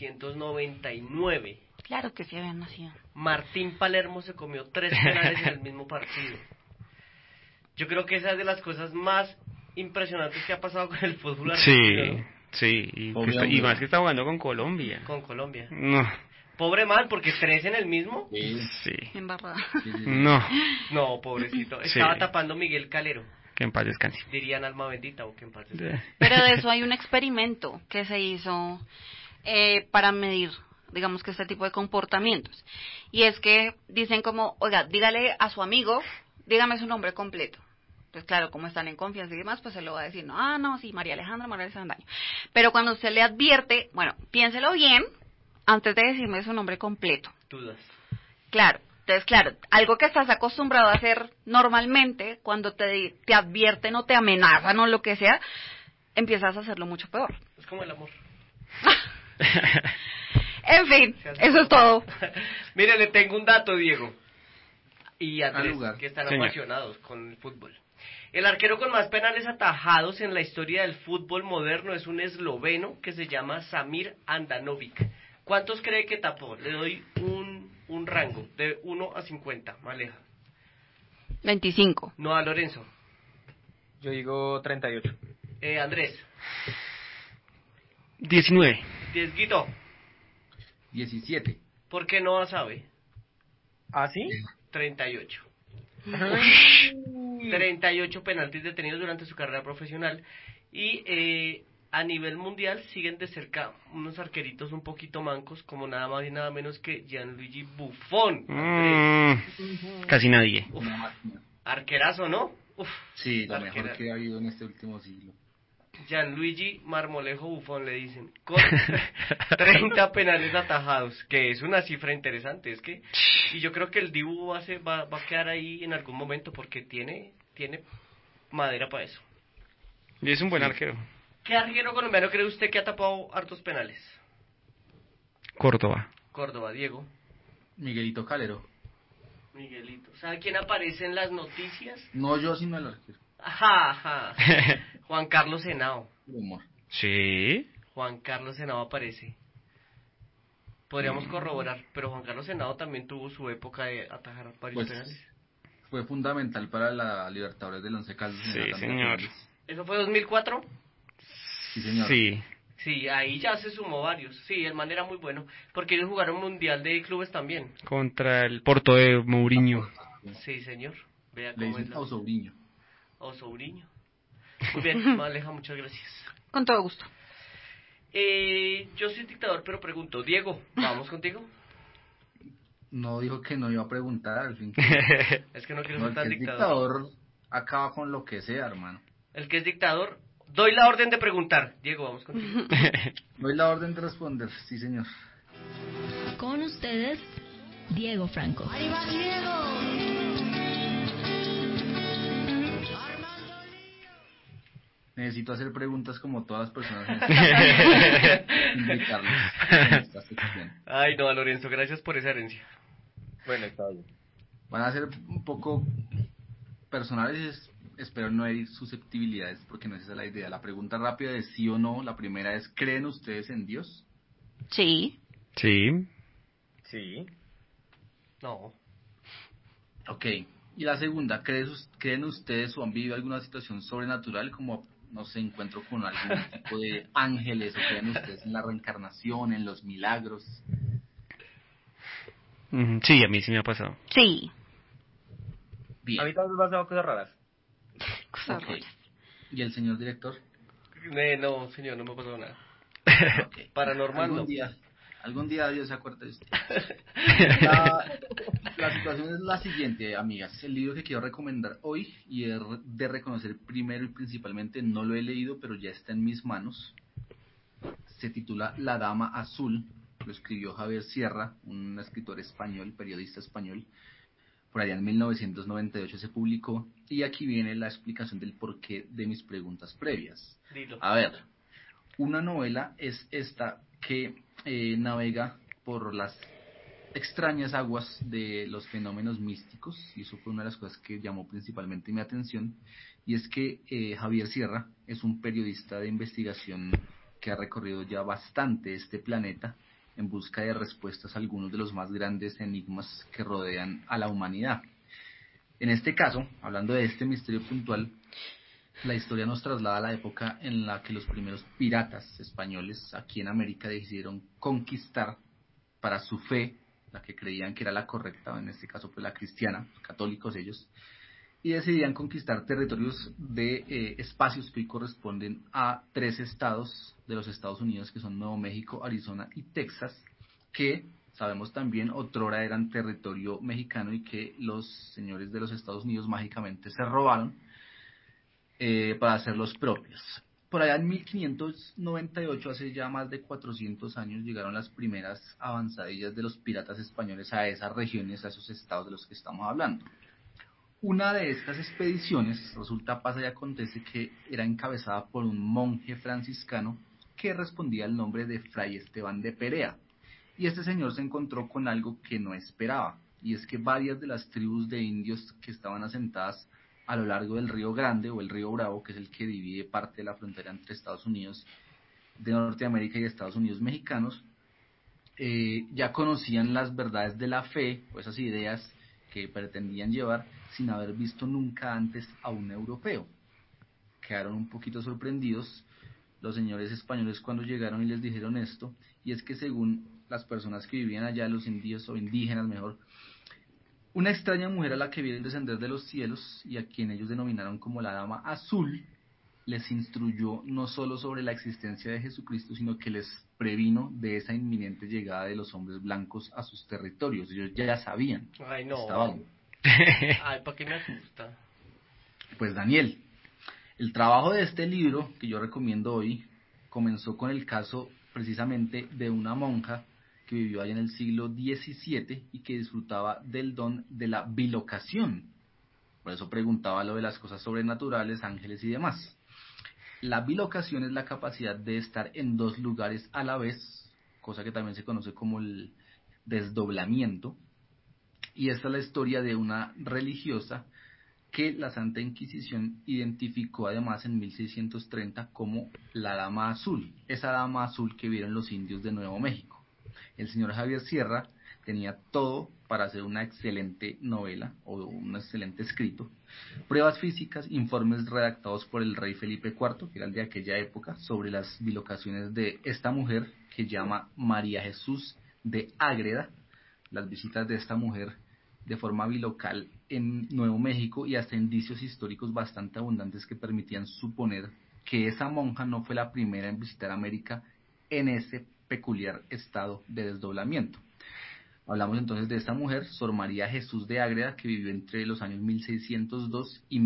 1999, claro que sí había nacido, Martín Palermo se comió 3 penales en el mismo partido. Yo creo que esa es de las cosas más impresionantes que ha pasado con el fútbol argentino, ¿no? Sí, y más que está jugando con Colombia. Con Colombia. No. Pobre man, porque 3 en el mismo. Sí. Embarrada. No, pobrecito. Estaba tapando Miguel Calero. Que en paz descanse. Dirían alma bendita o que en paz descanse. Pero de eso hay un experimento que se hizo para medir, digamos que este tipo de comportamientos. Y es que dicen como, oiga, dígale a su amigo, dígame su nombre completo. Pues claro, como están en confianza y demás, pues se lo va a decir, no, sí, María Alejandra Morales Avendaño. Pero cuando usted le advierte, bueno, piénselo bien antes de decirme su nombre completo. Dudas. Claro, entonces claro, algo que estás acostumbrado a hacer normalmente, cuando te advierten o te amenazan o lo que sea, empiezas a hacerlo mucho peor. Es como el amor. En fin, eso es todo. Mire, le tengo un dato, Diego. Y Andrés, lugar. que están Señor. apasionados con el fútbol. El arquero con más penales atajados en la historia del fútbol moderno es un esloveno que se llama Samir Handanovic. ¿Cuántos cree que tapó? Le doy un rango de 1 a 50, Maleja. 25. No, a Lorenzo. Yo digo 38. Andrés. 19. Diezguito. 17. ¿Por qué no sabe? ¿Ah, sí? 38. 38 penaltis detenidos durante su carrera profesional. Y a nivel mundial siguen de cerca unos arqueritos un poquito mancos, como nada más y nada menos que Gianluigi Buffon. Casi nadie. Uf, arquerazo, ¿no? Uf, Sí, lo arquerazo. mejor que ha habido en este último siglo. Gianluigi Marmolejo Buffon le dicen, con 30 penales atajados, que es una cifra interesante, es que, y yo creo que el Dibu va a quedar ahí en algún momento porque tiene madera para eso. Y es un buen arquero. ¿Qué arquero colombiano cree usted que ha tapado hartos penales? Córdoba. Córdoba, Diego. Miguelito Calero. Miguelito. ¿Sabe quién aparece en las noticias? No yo, sino el arquero. Ajá. Juan Carlos Henao. Humor. Sí. Juan Carlos Henao aparece. Podríamos corroborar, pero Juan Carlos Henao también tuvo su época de atajar varios Pues penales. fue fundamental para la Libertadores del Once Caldas. Sí, señor. ¿Eso fue 2004? Sí, señor. Sí. Sí, ahí ya se sumó varios. Sí, el man era muy bueno, porque ellos jugaron Mundial de Clubes también. Contra el Porto de Mourinho. Sí, señor. Vea Le cómo es dicen la... Osouriño. Osouriño. Muy bien, Maleja, muchas gracias. Con todo gusto. Yo soy dictador, pero pregunto, Diego, ¿vamos contigo? No dijo que no iba a preguntar, al fin. Es que no quiero No, ser el tan que es dictador. dictador acaba con lo que sea, hermano. El que es dictador, doy la orden de preguntar. Diego, vamos contigo. Doy la orden de responder, sí, señor. Con ustedes, Diego Franco. ¡Ahí va Diego! Necesito hacer preguntas como todas las personas. Invitarlos en esta sección. Ay, no, Lorenzo, gracias por esa herencia. Bueno, está bien. Van a ser un poco personales, espero no herir susceptibilidades, porque no es esa la idea. La pregunta rápida de sí o no, la primera es, ¿creen ustedes en Dios? Sí. Sí. Sí. No. Ok. Y la segunda, ¿creen ustedes o han vivido alguna situación sobrenatural como, no sé, encuentro con algún tipo de ángeles, o creen ustedes en la reencarnación, en los milagros? Sí, a mí sí me ha pasado. Sí. Bien. A mí también me han pasado cosas raras. Cosas Ok. raras. ¿Y el señor director? No, señor, no me ha pasado nada. Okay. Paranormal, no. Algún día Dios se acuerda de usted. La situación es la siguiente, amigas. El libro que quiero recomendar hoy, y de reconocer primero y principalmente, no lo he leído, pero ya está en mis manos. Se titula La Dama Azul. Lo escribió Javier Sierra, un escritor español, periodista español. Por allá en 1998 se publicó. Y aquí viene la explicación del porqué de mis preguntas previas. Dilo. A ver, una novela es esta que navega por las extrañas aguas de los fenómenos místicos, y eso fue una de las cosas que llamó principalmente mi atención, y es que Javier Sierra es un periodista de investigación que ha recorrido ya bastante este planeta en busca de respuestas a algunos de los más grandes enigmas que rodean a la humanidad. En este caso, hablando de este misterio puntual, la historia nos traslada a la época en la que los primeros piratas españoles aquí en América decidieron conquistar para su fe, la que creían que era la correcta, en este caso pues la cristiana, católicos ellos, y decidían conquistar territorios de espacios que hoy corresponden a 3 estados de los Estados Unidos, que son Nuevo México, Arizona y Texas, que sabemos también otrora eran territorio mexicano y que los señores de los Estados Unidos mágicamente se robaron para hacerlos propios. Por allá en 1598, hace ya más de 400 años, llegaron las primeras avanzadillas de los piratas españoles a esas regiones, a esos estados de los que estamos hablando. Una de estas expediciones, resulta, pasa y acontece que era encabezada por un monje franciscano que respondía al nombre de Fray Esteban de Perea. Y este señor se encontró con algo que no esperaba, y es que varias de las tribus de indios que estaban asentadas a lo largo del Río Grande o el Río Bravo, que es el que divide parte de la frontera entre Estados Unidos de Norteamérica y Estados Unidos mexicanos, ya conocían las verdades de la fe o esas ideas que pretendían llevar sin haber visto nunca antes a un europeo. Quedaron un poquito sorprendidos los señores españoles cuando llegaron y les dijeron esto, y es que según las personas que vivían allá, los indios o indígenas mejor, una extraña mujer a la que vieron descender de los cielos y a quien ellos denominaron como la Dama Azul, les instruyó no solo sobre la existencia de Jesucristo, sino que les previno de esa inminente llegada de los hombres blancos a sus territorios. Ellos ya sabían. Ay, no. Estaban. Ay, ¿para qué me asusta? Pues Daniel, el trabajo de este libro, que yo recomiendo hoy, comenzó con el caso precisamente de una monja que vivió allá en el siglo XVII y que disfrutaba del don de la bilocación. Por eso preguntaba lo de las cosas sobrenaturales, ángeles y demás. La bilocación es la capacidad de estar en dos lugares a la vez, cosa que también se conoce como el desdoblamiento. Y esta es la historia de una religiosa que la Santa Inquisición identificó además en 1630 como la Dama Azul, esa Dama Azul que vieron los indios de Nuevo México. El señor Javier Sierra tenía todo para hacer una excelente novela o un excelente escrito. Pruebas físicas, informes redactados por el rey Felipe IV, que era el de aquella época, sobre las bilocaciones de esta mujer que llama María Jesús de Ágreda, las visitas de esta mujer de forma bilocal en Nuevo México y hasta indicios históricos bastante abundantes que permitían suponer que esa monja no fue la primera en visitar América en ese peculiar estado de desdoblamiento. Hablamos entonces de esta mujer, Sor María Jesús de Ágreda, que vivió entre los años 1602 y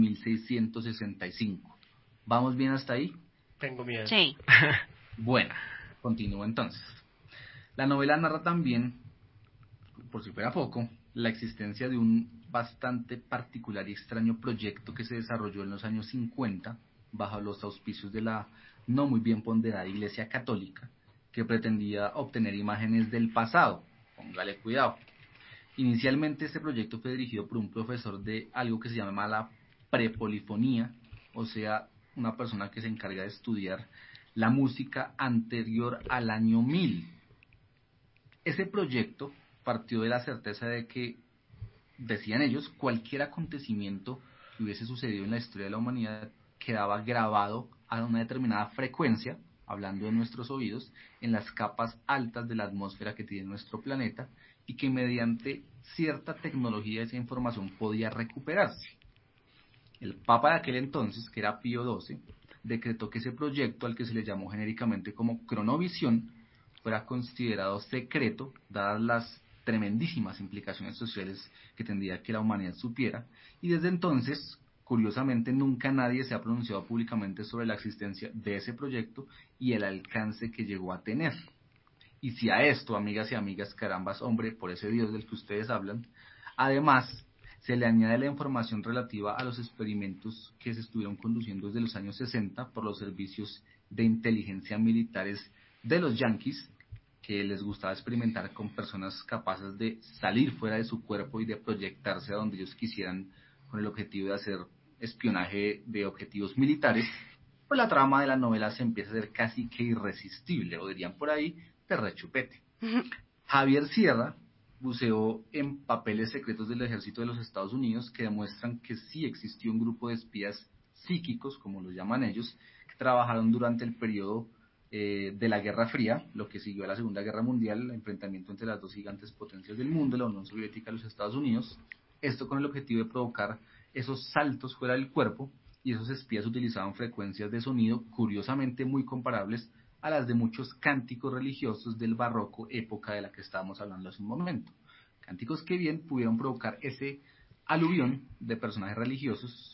1665. ¿Vamos bien hasta ahí? Tengo miedo. Sí. Bueno, continúo entonces. La novela narra también, por si fuera poco, la existencia de un bastante particular y extraño proyecto que se desarrolló en los años 50 bajo los auspicios de la no muy bien ponderada Iglesia Católica, que pretendía obtener imágenes del pasado. Póngale cuidado. Inicialmente este proyecto fue dirigido por un profesor de algo que se llama la prepolifonía, o sea, una persona que se encarga de estudiar la música anterior al año 1000. Ese proyecto partió de la certeza de que, decían ellos, cualquier acontecimiento que hubiese sucedido en la historia de la humanidad quedaba grabado a una determinada frecuencia, hablando de nuestros oídos, en las capas altas de la atmósfera que tiene nuestro planeta, y que mediante cierta tecnología esa información podía recuperarse. El Papa de aquel entonces, que era Pío XII, decretó que ese proyecto, al que se le llamó genéricamente como Cronovisión, fuera considerado secreto, dadas las tremendísimas implicaciones sociales que tendría que la humanidad supiera, y desde entonces, curiosamente, nunca nadie se ha pronunciado públicamente sobre la existencia de ese proyecto y el alcance que llegó a tener. Y si a esto, amigas y amigas, carambas, hombre, por ese Dios del que ustedes hablan, además se le añade la información relativa a los experimentos que se estuvieron conduciendo desde los años 60 por los servicios de inteligencia militares de los yanquis, que les gustaba experimentar con personas capaces de salir fuera de su cuerpo y de proyectarse a donde ellos quisieran con el objetivo de hacer espionaje de objetivos militares, pues la trama de la novela se empieza a hacer casi que irresistible, o dirían por ahí, de rechupete. Javier Sierra buceó en papeles secretos del ejército de los Estados Unidos que demuestran que sí existió un grupo de espías psíquicos, como los llaman ellos, que trabajaron durante el periodo de la Guerra Fría, lo que siguió a la Segunda Guerra Mundial, el enfrentamiento entre las dos gigantes potencias del mundo, la Unión Soviética y los Estados Unidos, esto con el objetivo de provocar esos saltos fuera del cuerpo, y esos espías utilizaban frecuencias de sonido curiosamente muy comparables a las de muchos cánticos religiosos del barroco, época de la que estábamos hablando hace un momento. Cánticos que bien pudieron provocar ese aluvión de personajes religiosos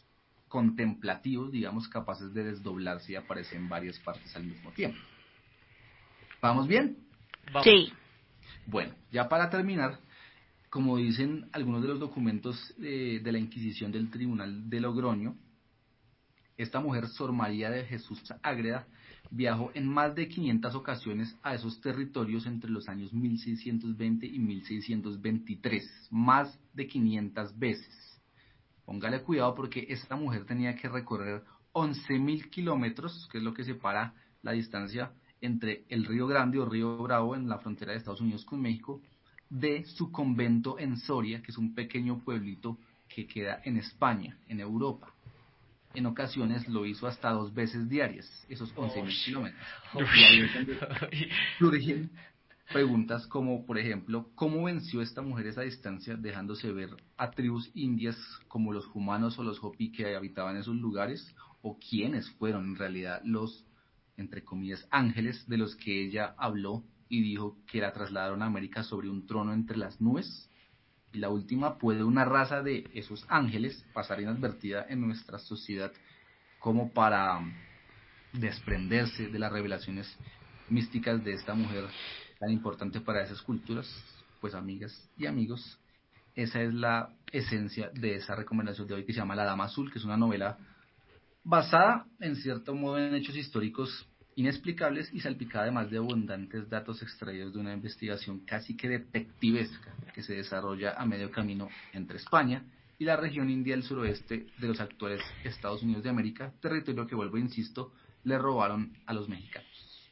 contemplativos, digamos, capaces de desdoblarse y aparecer en varias partes al mismo tiempo. ¿Vamos bien? Vamos. Sí. Bueno, ya para terminar, como dicen algunos de los documentos de la Inquisición del Tribunal de Logroño, esta mujer, Sor María de Jesús Ágreda, viajó en más de 500 ocasiones a esos territorios entre los años 1620 y 1623, más de 500 veces. Póngale cuidado porque esta mujer tenía que recorrer 11.000 kilómetros, que es lo que separa la distancia entre el Río Grande o Río Bravo en la frontera de Estados Unidos con México, de su convento en Soria, que es un pequeño pueblito que queda en España, en Europa. En ocasiones lo hizo hasta 2 veces diarias, esos 11.000 kilómetros. Y ahí es donde surgen preguntas como, por ejemplo, ¿cómo venció esta mujer esa distancia dejándose ver a tribus indias como los humanos o los hopi que habitaban esos lugares? ¿O quiénes fueron en realidad los, entre comillas, ángeles de los que ella habló y dijo que la trasladaron a América sobre un trono entre las nubes? Y la última, ¿puede una raza de esos ángeles pasar inadvertida en nuestra sociedad como para desprenderse de las revelaciones místicas de esta mujer tan importante para esas culturas? Pues amigas y amigos, esa es la esencia de esa recomendación de hoy, que se llama La Dama Azul, que es una novela basada en cierto modo en hechos históricos inexplicables y salpicada además de abundantes datos extraídos de una investigación casi que detectivesca que se desarrolla a medio camino entre España y la región india del suroeste de los actuales Estados Unidos de América, territorio que, vuelvo e insisto, le robaron a los mexicanos.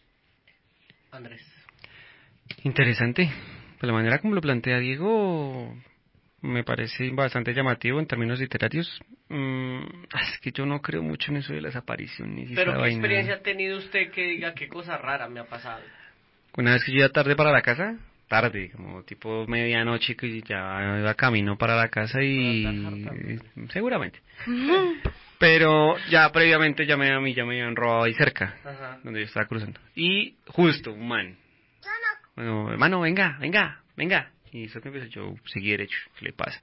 Andrés. Interesante. De la manera como lo plantea Diego, me parece bastante llamativo en términos literarios. Es que yo no creo mucho en eso de las apariciones. Pero ¿qué experiencia ha tenido usted que diga qué cosa rara me ha pasado? Una vez que yo iba tarde para la casa, tarde, como tipo medianoche, que ya iba camino para la casa y seguramente. Pero ya previamente a mí ya me habían robado ahí cerca, Ajá. donde yo estaba cruzando. Y justo, un man. Bueno, hermano, venga. Y eso que empecé yo seguí derecho, ¿qué le pasa?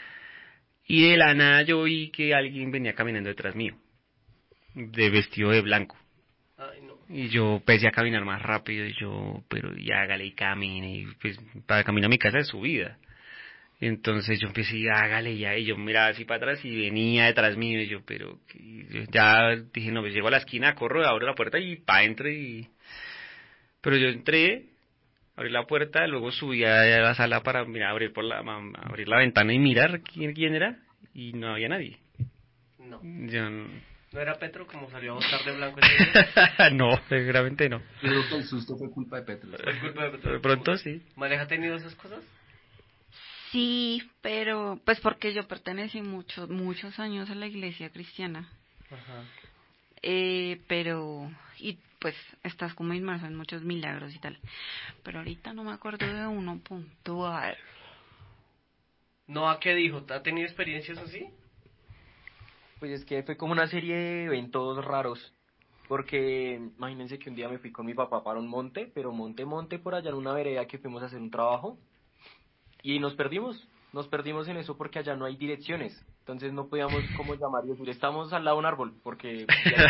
Y de la nada yo vi que alguien venía caminando detrás mío, de vestido de blanco. Ay, no. Y yo empecé a caminar más rápido, pero ya hágale y camine, y pues para caminar a mi casa de subida. Y entonces yo empecé, hágale ya, y yo miraba así para atrás y venía detrás mío, y yo ya dije, no, pues llego a la esquina, corro, abro la puerta y pa' entro Pero yo entré, abrí la puerta, luego subí a la sala para abrir la ventana y mirar quién era, y no había nadie. No. ¿No era Petro como salió a votar de blanco ese día? No, seguramente no. Yo creo que el susto fue culpa de Petro. Fue culpa de Petro. De pronto sí. ¿Maneja ha tenido esas cosas? Sí, pero pues porque yo pertenecí muchos años a la iglesia cristiana. Ajá. Pero y pues estás como inmerso en muchos milagros y tal. Pero ahorita no me acuerdo de uno puntual. ¿No a qué dijo? ¿Ha tenido experiencias así? Pues es que fue como una serie de eventos raros. Porque imagínense que un día me fui con mi papá para un monte, pero monte por allá en una vereda que fuimos a hacer un trabajo. Y nos perdimos en eso porque allá no hay direcciones. Entonces no podíamos como llamar y decir, estamos al lado de un árbol, porque...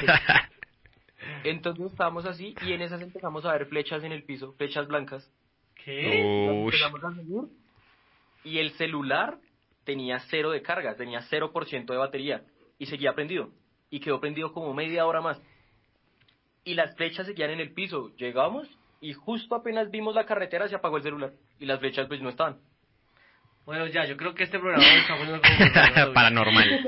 Entonces estábamos así y en esas empezamos a ver flechas en el piso, flechas blancas. ¿Qué? Empezamos a seguir y el celular tenía 0 de carga, tenía 0% de batería y seguía prendido. Y quedó prendido como media hora más. Y las flechas seguían en el piso. Llegamos y justo apenas vimos la carretera se apagó el celular y las flechas pues no estaban. Bueno, ya, yo creo que este programa está poniendo como paranormal.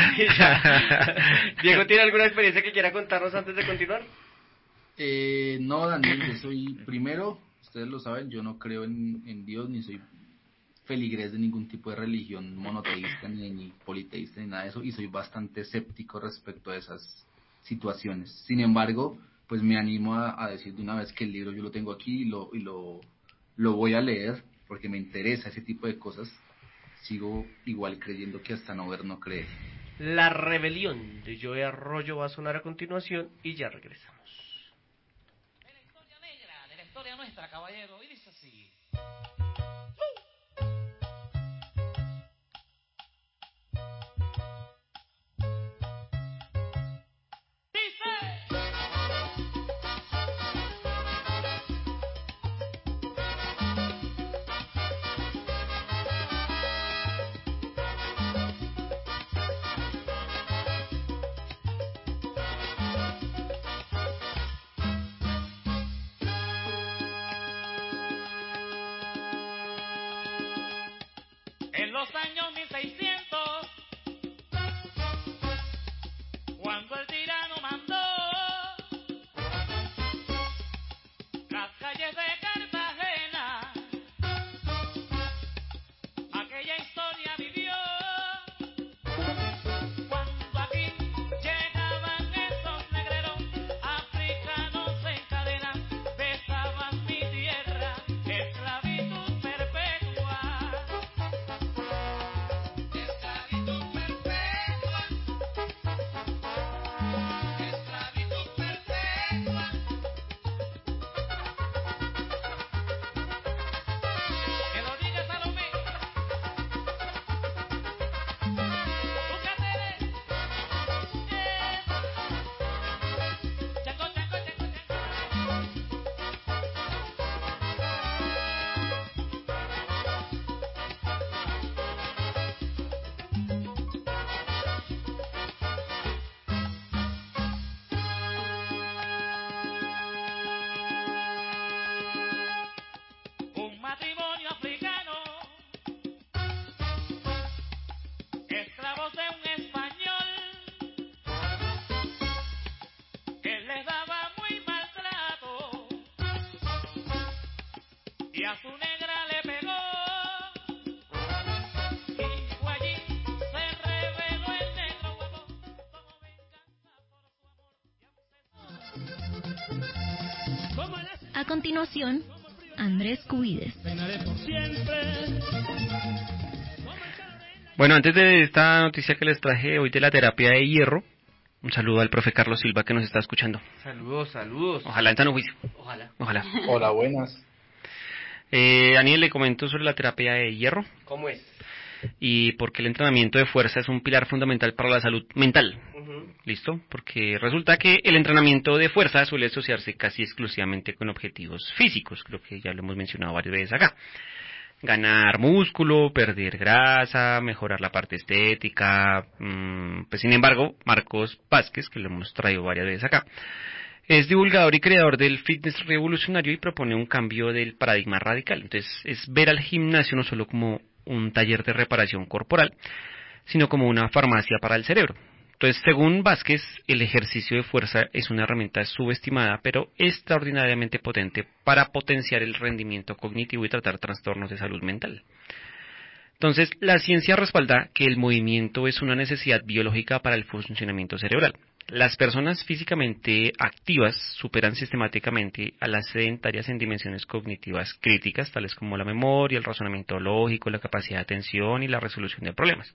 Diego, ¿tiene alguna experiencia que quiera contarnos antes de continuar? No, Daniel, yo soy, primero, ustedes lo saben, yo no creo en Dios, ni soy feligrés de ningún tipo de religión monoteísta, ni politeísta, ni nada de eso, y soy bastante escéptico respecto a esas situaciones. Sin embargo, pues me animo a decir de una vez que el libro yo lo tengo aquí y lo voy a leer, porque me interesa ese tipo de cosas. Sigo igual creyendo que hasta no ver no creer. La rebelión de Joe Arroyo va a sonar a continuación y ya regresamos. De la historia negra, de la historia nuestra, caballero, y dice así. los años 1600, cuando el tirano mandó las calles de Cartagena, aquella historia vivió. Cuando aquí llegaban esos negreros africanos en cadena, besaban mi tierra, esclavitud perpetua. Esclavitud perpetua. Esclavitud perpetua. Que lo diga Salomé. Un matrimonio africano, esclavos de un español, que les daba muy maltrato y a su negra le pegó. Y fue allí, se reveló el negro huevo como venganza por su amor. A continuación, Andrés Cubides. Bueno, antes de esta noticia que les traje hoy de la terapia de hierro, un saludo al profe Carlos Silva que nos está escuchando. Saludos, saludos. Ojalá en sano juicio. Ojalá. Ojalá. Hola, buenas. Daniel, le comento sobre la terapia de hierro ¿Cómo es? y por qué el entrenamiento de fuerza es un pilar fundamental para la salud mental. Ujú. ¿Listo? Porque resulta que el entrenamiento de fuerza suele asociarse casi exclusivamente con objetivos físicos, creo que ya lo hemos mencionado varias veces acá. Ganar músculo, perder grasa, mejorar la parte estética. Pues sin embargo, Marcos Vázquez, que lo hemos traído varias veces acá, es divulgador y creador del fitness revolucionario y propone un cambio del paradigma radical. Entonces, es ver al gimnasio no solo como un taller de reparación corporal, sino como una farmacia para el cerebro. Entonces, según Vázquez, el ejercicio de fuerza es una herramienta subestimada, pero extraordinariamente potente para potenciar el rendimiento cognitivo y tratar trastornos de salud mental. Entonces, la ciencia respalda que el movimiento es una necesidad biológica para el funcionamiento cerebral. Las personas físicamente activas superan sistemáticamente a las sedentarias en dimensiones cognitivas críticas, tales como la memoria, el razonamiento lógico, la capacidad de atención y la resolución de problemas.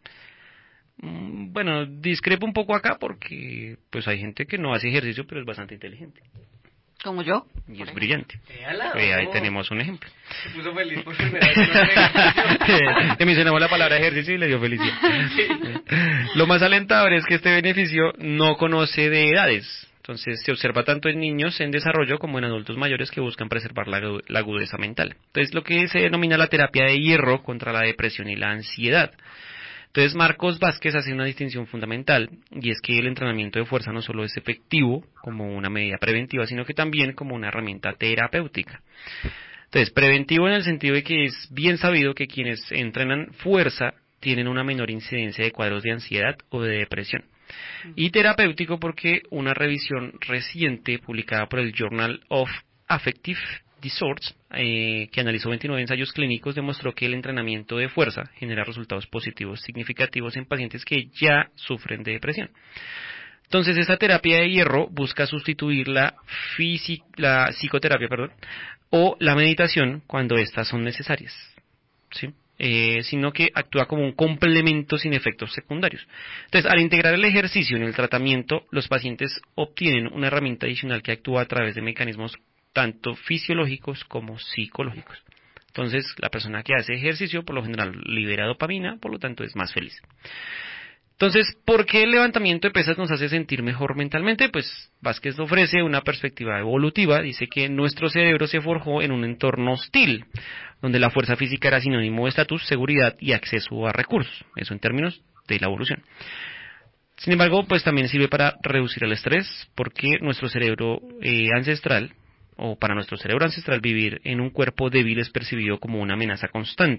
Bueno, discrepo un poco acá porque pues hay gente que no hace ejercicio pero es bastante inteligente. Como yo. Y es brillante. Véala, Ahí oh. tenemos un ejemplo. Se puso feliz por primera vez. No ejercicio. Te mencionamos la palabra ejercicio y le dio felicidad. Sí. Lo más alentador es que este beneficio no conoce de edades. Entonces se observa tanto en niños en desarrollo como en adultos mayores que buscan preservar la agudeza mental. Entonces lo que se denomina la terapia de hierro contra la depresión y la ansiedad. Entonces Marcos Vázquez hace una distinción fundamental y es que el entrenamiento de fuerza no solo es efectivo como una medida preventiva, sino que también como una herramienta terapéutica. Entonces, preventivo en el sentido de que es bien sabido que quienes entrenan fuerza tienen una menor incidencia de cuadros de ansiedad o de depresión. Y terapéutico porque una revisión reciente publicada por el Journal of Affective Disorders, que analizó 29 ensayos clínicos, demostró que el entrenamiento de fuerza genera resultados positivos significativos en pacientes que ya sufren de depresión. Entonces, esta terapia de hierro busca sustituir la psicoterapia, o la meditación cuando estas son necesarias, ¿sí? Sino que actúa como un complemento sin efectos secundarios. Entonces, al integrar el ejercicio en el tratamiento, los pacientes obtienen una herramienta adicional que actúa a través de mecanismos tanto fisiológicos como psicológicos. Entonces, la persona que hace ejercicio, por lo general, libera dopamina, por lo tanto, es más feliz. Entonces, ¿por qué el levantamiento de pesas nos hace sentir mejor mentalmente? Pues Vázquez ofrece una perspectiva evolutiva, dice que nuestro cerebro se forjó en un entorno hostil, donde la fuerza física era sinónimo de estatus, seguridad y acceso a recursos, eso en términos de la evolución. Sin embargo, pues también sirve para reducir el estrés, porque nuestro cerebro ancestral, o para nuestro cerebro ancestral, vivir en un cuerpo débil es percibido como una amenaza constante.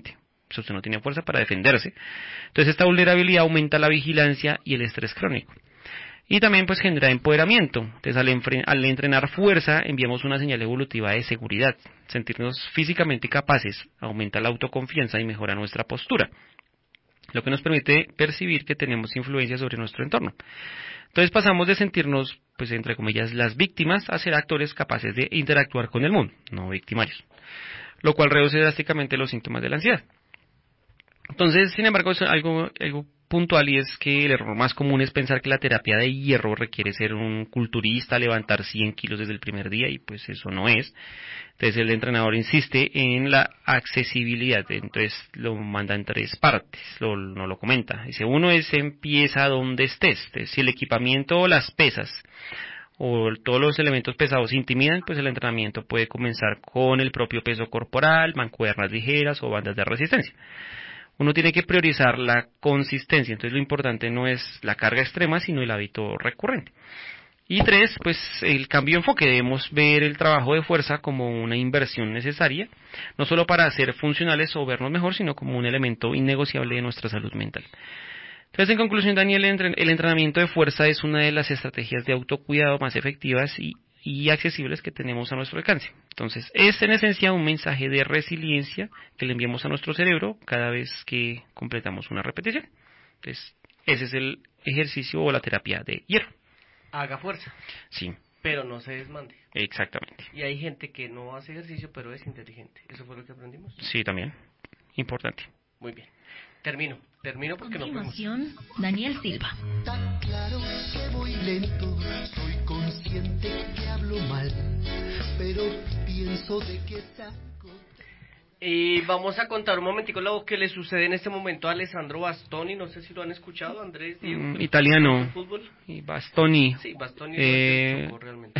pues usted no tiene fuerza para defenderse. Entonces esta vulnerabilidad aumenta la vigilancia y el estrés crónico. Y también pues genera empoderamiento. Entonces al entrenar fuerza enviamos una señal evolutiva de seguridad. Sentirnos físicamente capaces aumenta la autoconfianza y mejora nuestra postura, lo que nos permite percibir que tenemos influencia sobre nuestro entorno. Entonces pasamos de sentirnos, pues entre comillas, las víctimas a ser actores capaces de interactuar con el mundo, no victimarios, lo cual reduce drásticamente los síntomas de la ansiedad. Entonces, sin embargo, es algo puntual, y es que el error más común es pensar que la terapia de hierro requiere ser un culturista, levantar 100 kilos desde el primer día, y pues eso no es. Entonces el entrenador insiste en la accesibilidad, entonces lo manda en 3 partes, no lo comenta. Dice, uno es empieza donde estés. Entonces, si el equipamiento o las pesas o todos los elementos pesados intimidan, pues el entrenamiento puede comenzar con el propio peso corporal, mancuernas ligeras o bandas de resistencia. Uno tiene que priorizar la consistencia, entonces lo importante no es la carga extrema, sino el hábito recurrente. Y 3, pues el cambio de enfoque. Debemos ver el trabajo de fuerza como una inversión necesaria, no solo para ser funcionales o vernos mejor, sino como un elemento innegociable de nuestra salud mental. Entonces, en conclusión, Daniel, el entrenamiento de fuerza es una de las estrategias de autocuidado más efectivas y accesibles que tenemos a nuestro alcance. Entonces, es en esencia un mensaje de resiliencia que le enviamos a nuestro cerebro cada vez que completamos una repetición. Entonces, ese es el ejercicio o la terapia de hierro. Haga fuerza. Sí. Pero no se desmande. Exactamente. Y hay gente que no hace ejercicio, pero es inteligente. ¿Eso fue lo que aprendimos? Sí, también. Importante. Muy bien. Termino porque no fuimos. Daniel Silva. Está claro que voy lento, soy consciente que hablo mal, pero pienso de que saco. Y vamos a contar un momentico lo que le sucede en este momento a Alessandro Bastoni. No sé si lo han escuchado, Andrés. Italiano. Fútbol. Y Bastoni. Sí, Bastoni es Chocó, realmente.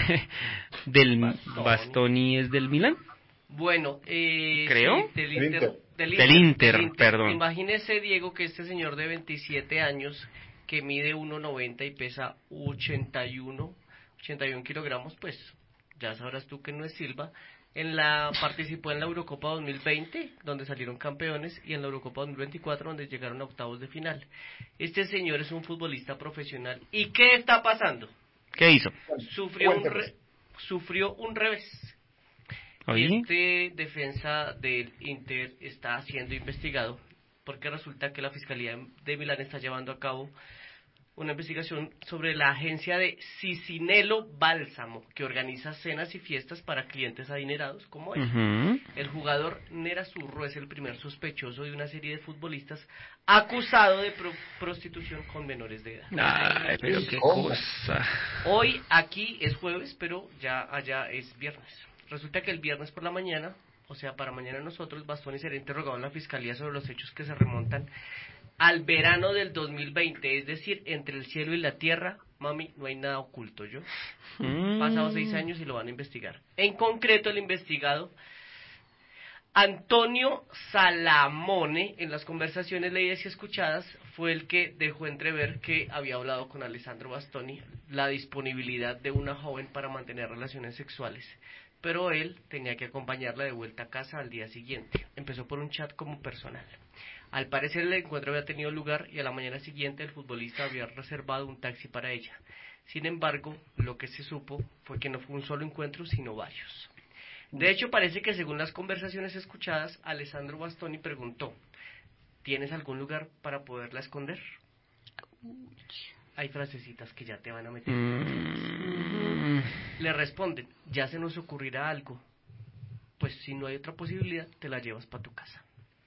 Bastoni es del Milan. Bueno, creo. Sí, del Inter, perdón. Imagínese, Diego, que este señor de 27 años, que mide 1,90 y pesa 81 kilogramos, pues ya sabrás tú que no es Silva. Participó en la Eurocopa 2020, donde salieron campeones, y en la Eurocopa 2024, donde llegaron a octavos de final. Este señor es un futbolista profesional. ¿Y qué está pasando? ¿Qué hizo? Sufrió un revés. ¿Oí? Este defensa del Inter está siendo investigado porque resulta que la Fiscalía de Milán está llevando a cabo una investigación sobre la agencia de Cicinello Bálsamo, que organiza cenas y fiestas para clientes adinerados como él. Uh-huh. El jugador Nerazzurro es el primer sospechoso de una serie de futbolistas acusado de prostitución con menores de edad. Ay, pero qué cosa. Hoy aquí es jueves, pero ya allá es viernes. Resulta que el viernes por la mañana, o sea, para mañana nosotros, Bastoni será interrogado en la fiscalía sobre los hechos que se remontan al verano del 2020, es decir, entre el cielo y la tierra. Mami, no hay nada oculto, ¿yo? Pasados 6 años y lo van a investigar. En concreto, el investigado Antonio Salamone, en las conversaciones leídas y escuchadas, fue el que dejó entrever que había hablado con Alessandro Bastoni la disponibilidad de una joven para mantener relaciones sexuales, pero él tenía que acompañarla de vuelta a casa al día siguiente. Empezó por un chat como personal. Al parecer el encuentro había tenido lugar y a la mañana siguiente el futbolista había reservado un taxi para ella. Sin embargo, lo que se supo fue que no fue un solo encuentro, sino varios. De hecho, parece que según las conversaciones escuchadas, Alessandro Bastoni preguntó: ¿tienes algún lugar para poderla esconder? Hay frasecitas que ya te van a meter. Le responden: ya se nos ocurrirá algo. Pues si no hay otra posibilidad, te la llevas para tu casa.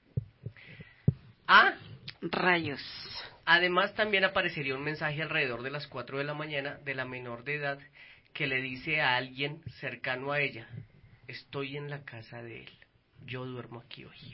Rayos. Además, también aparecería un mensaje alrededor de las 4 de la mañana de la menor de edad que le dice a alguien cercano a ella: estoy en la casa de él, yo duermo aquí hoy.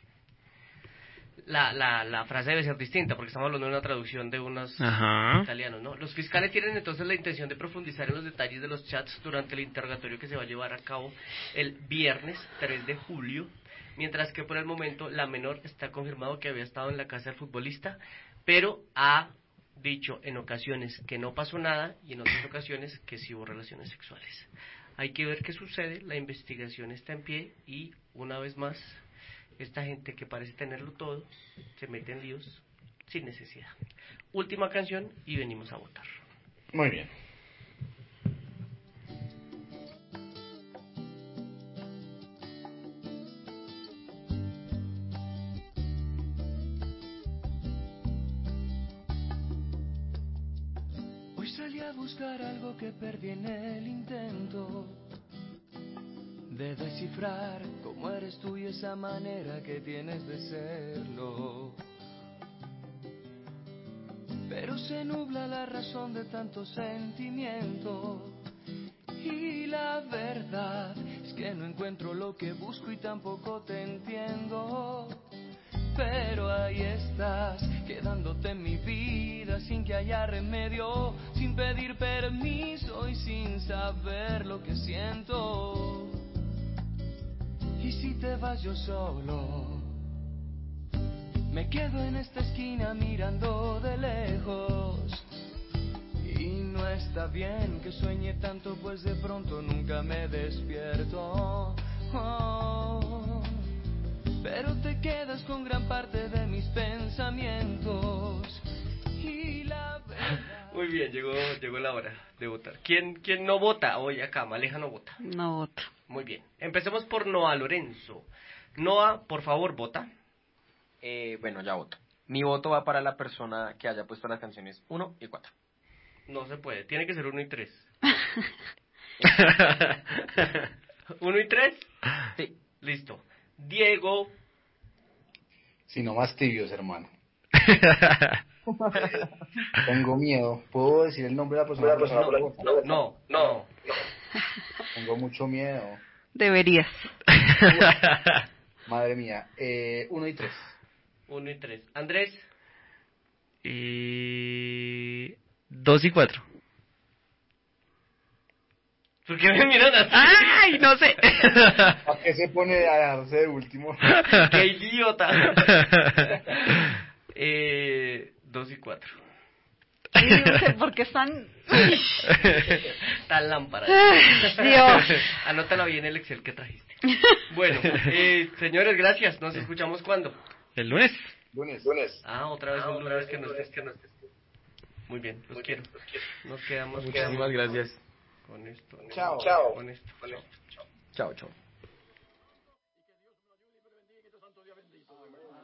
La frase debe ser distinta porque estamos hablando de una traducción de unos italianos, ¿no? Los fiscales tienen entonces la intención de profundizar en los detalles de los chats durante el interrogatorio que se va a llevar a cabo el viernes 3 de julio, mientras que por el momento la menor está confirmado que había estado en la casa del futbolista, pero ha dicho en ocasiones que no pasó nada y en otras ocasiones que sí hubo relaciones sexuales. Hay que ver qué sucede, la investigación está en pie y una vez más Esta gente que parece tenerlo todo, se mete en líos sin necesidad. Última canción y venimos a votar. Muy bien. Hoy salí a buscar algo que perdí en el intento de descifrar cómo eres tú y esa manera que tienes de serlo. Pero se nubla la razón de tanto sentimiento y la verdad es que no encuentro lo que busco y tampoco te entiendo. Pero ahí estás, quedándote en mi vida sin que haya remedio, sin pedir permiso y sin saber lo que siento. Y si te vas yo solo, me quedo en esta esquina mirando de lejos. Y no está bien que sueñe tanto, pues de pronto nunca me despierto. Oh, pero te quedas con gran parte de mis pensamientos. Y la verdad... Muy bien, llegó la hora de votar. ¿Quién no vota hoy acá? Maleja no vota. No voto. Muy bien. Empecemos por Noa Lorenzo. Noa, por favor, vota. Bueno, ya voto. Mi voto va para la persona que haya puesto las canciones 1 y 4. No se puede, tiene que ser 1 y 3. ¿1 y 3? Sí. Listo. Diego. Si no, más tibios, hermano. Tengo miedo. ¿Puedo decir el nombre de la persona? No. Tengo mucho miedo. Deberías. Madre mía. 1 y 3. 1 y 3. Andrés. Y 2 y 4. ¿Por qué me miran así? ¡Ay, no sé! ¿A qué se pone a dejarse de último? ¡Qué idiota! 2 y 4. Sí, no sé por qué están... Tan lámpara. Dios. Anótala bien el Excel que trajiste. Bueno, señores, gracias. Nos escuchamos ¿cuándo? El lunes. Lunes. Ah, otra vez un lunes que no estés. Muy bien, los quiero. Nos quedamos. Muchísimas gracias. Con esto. Chao. Con esto. Chao.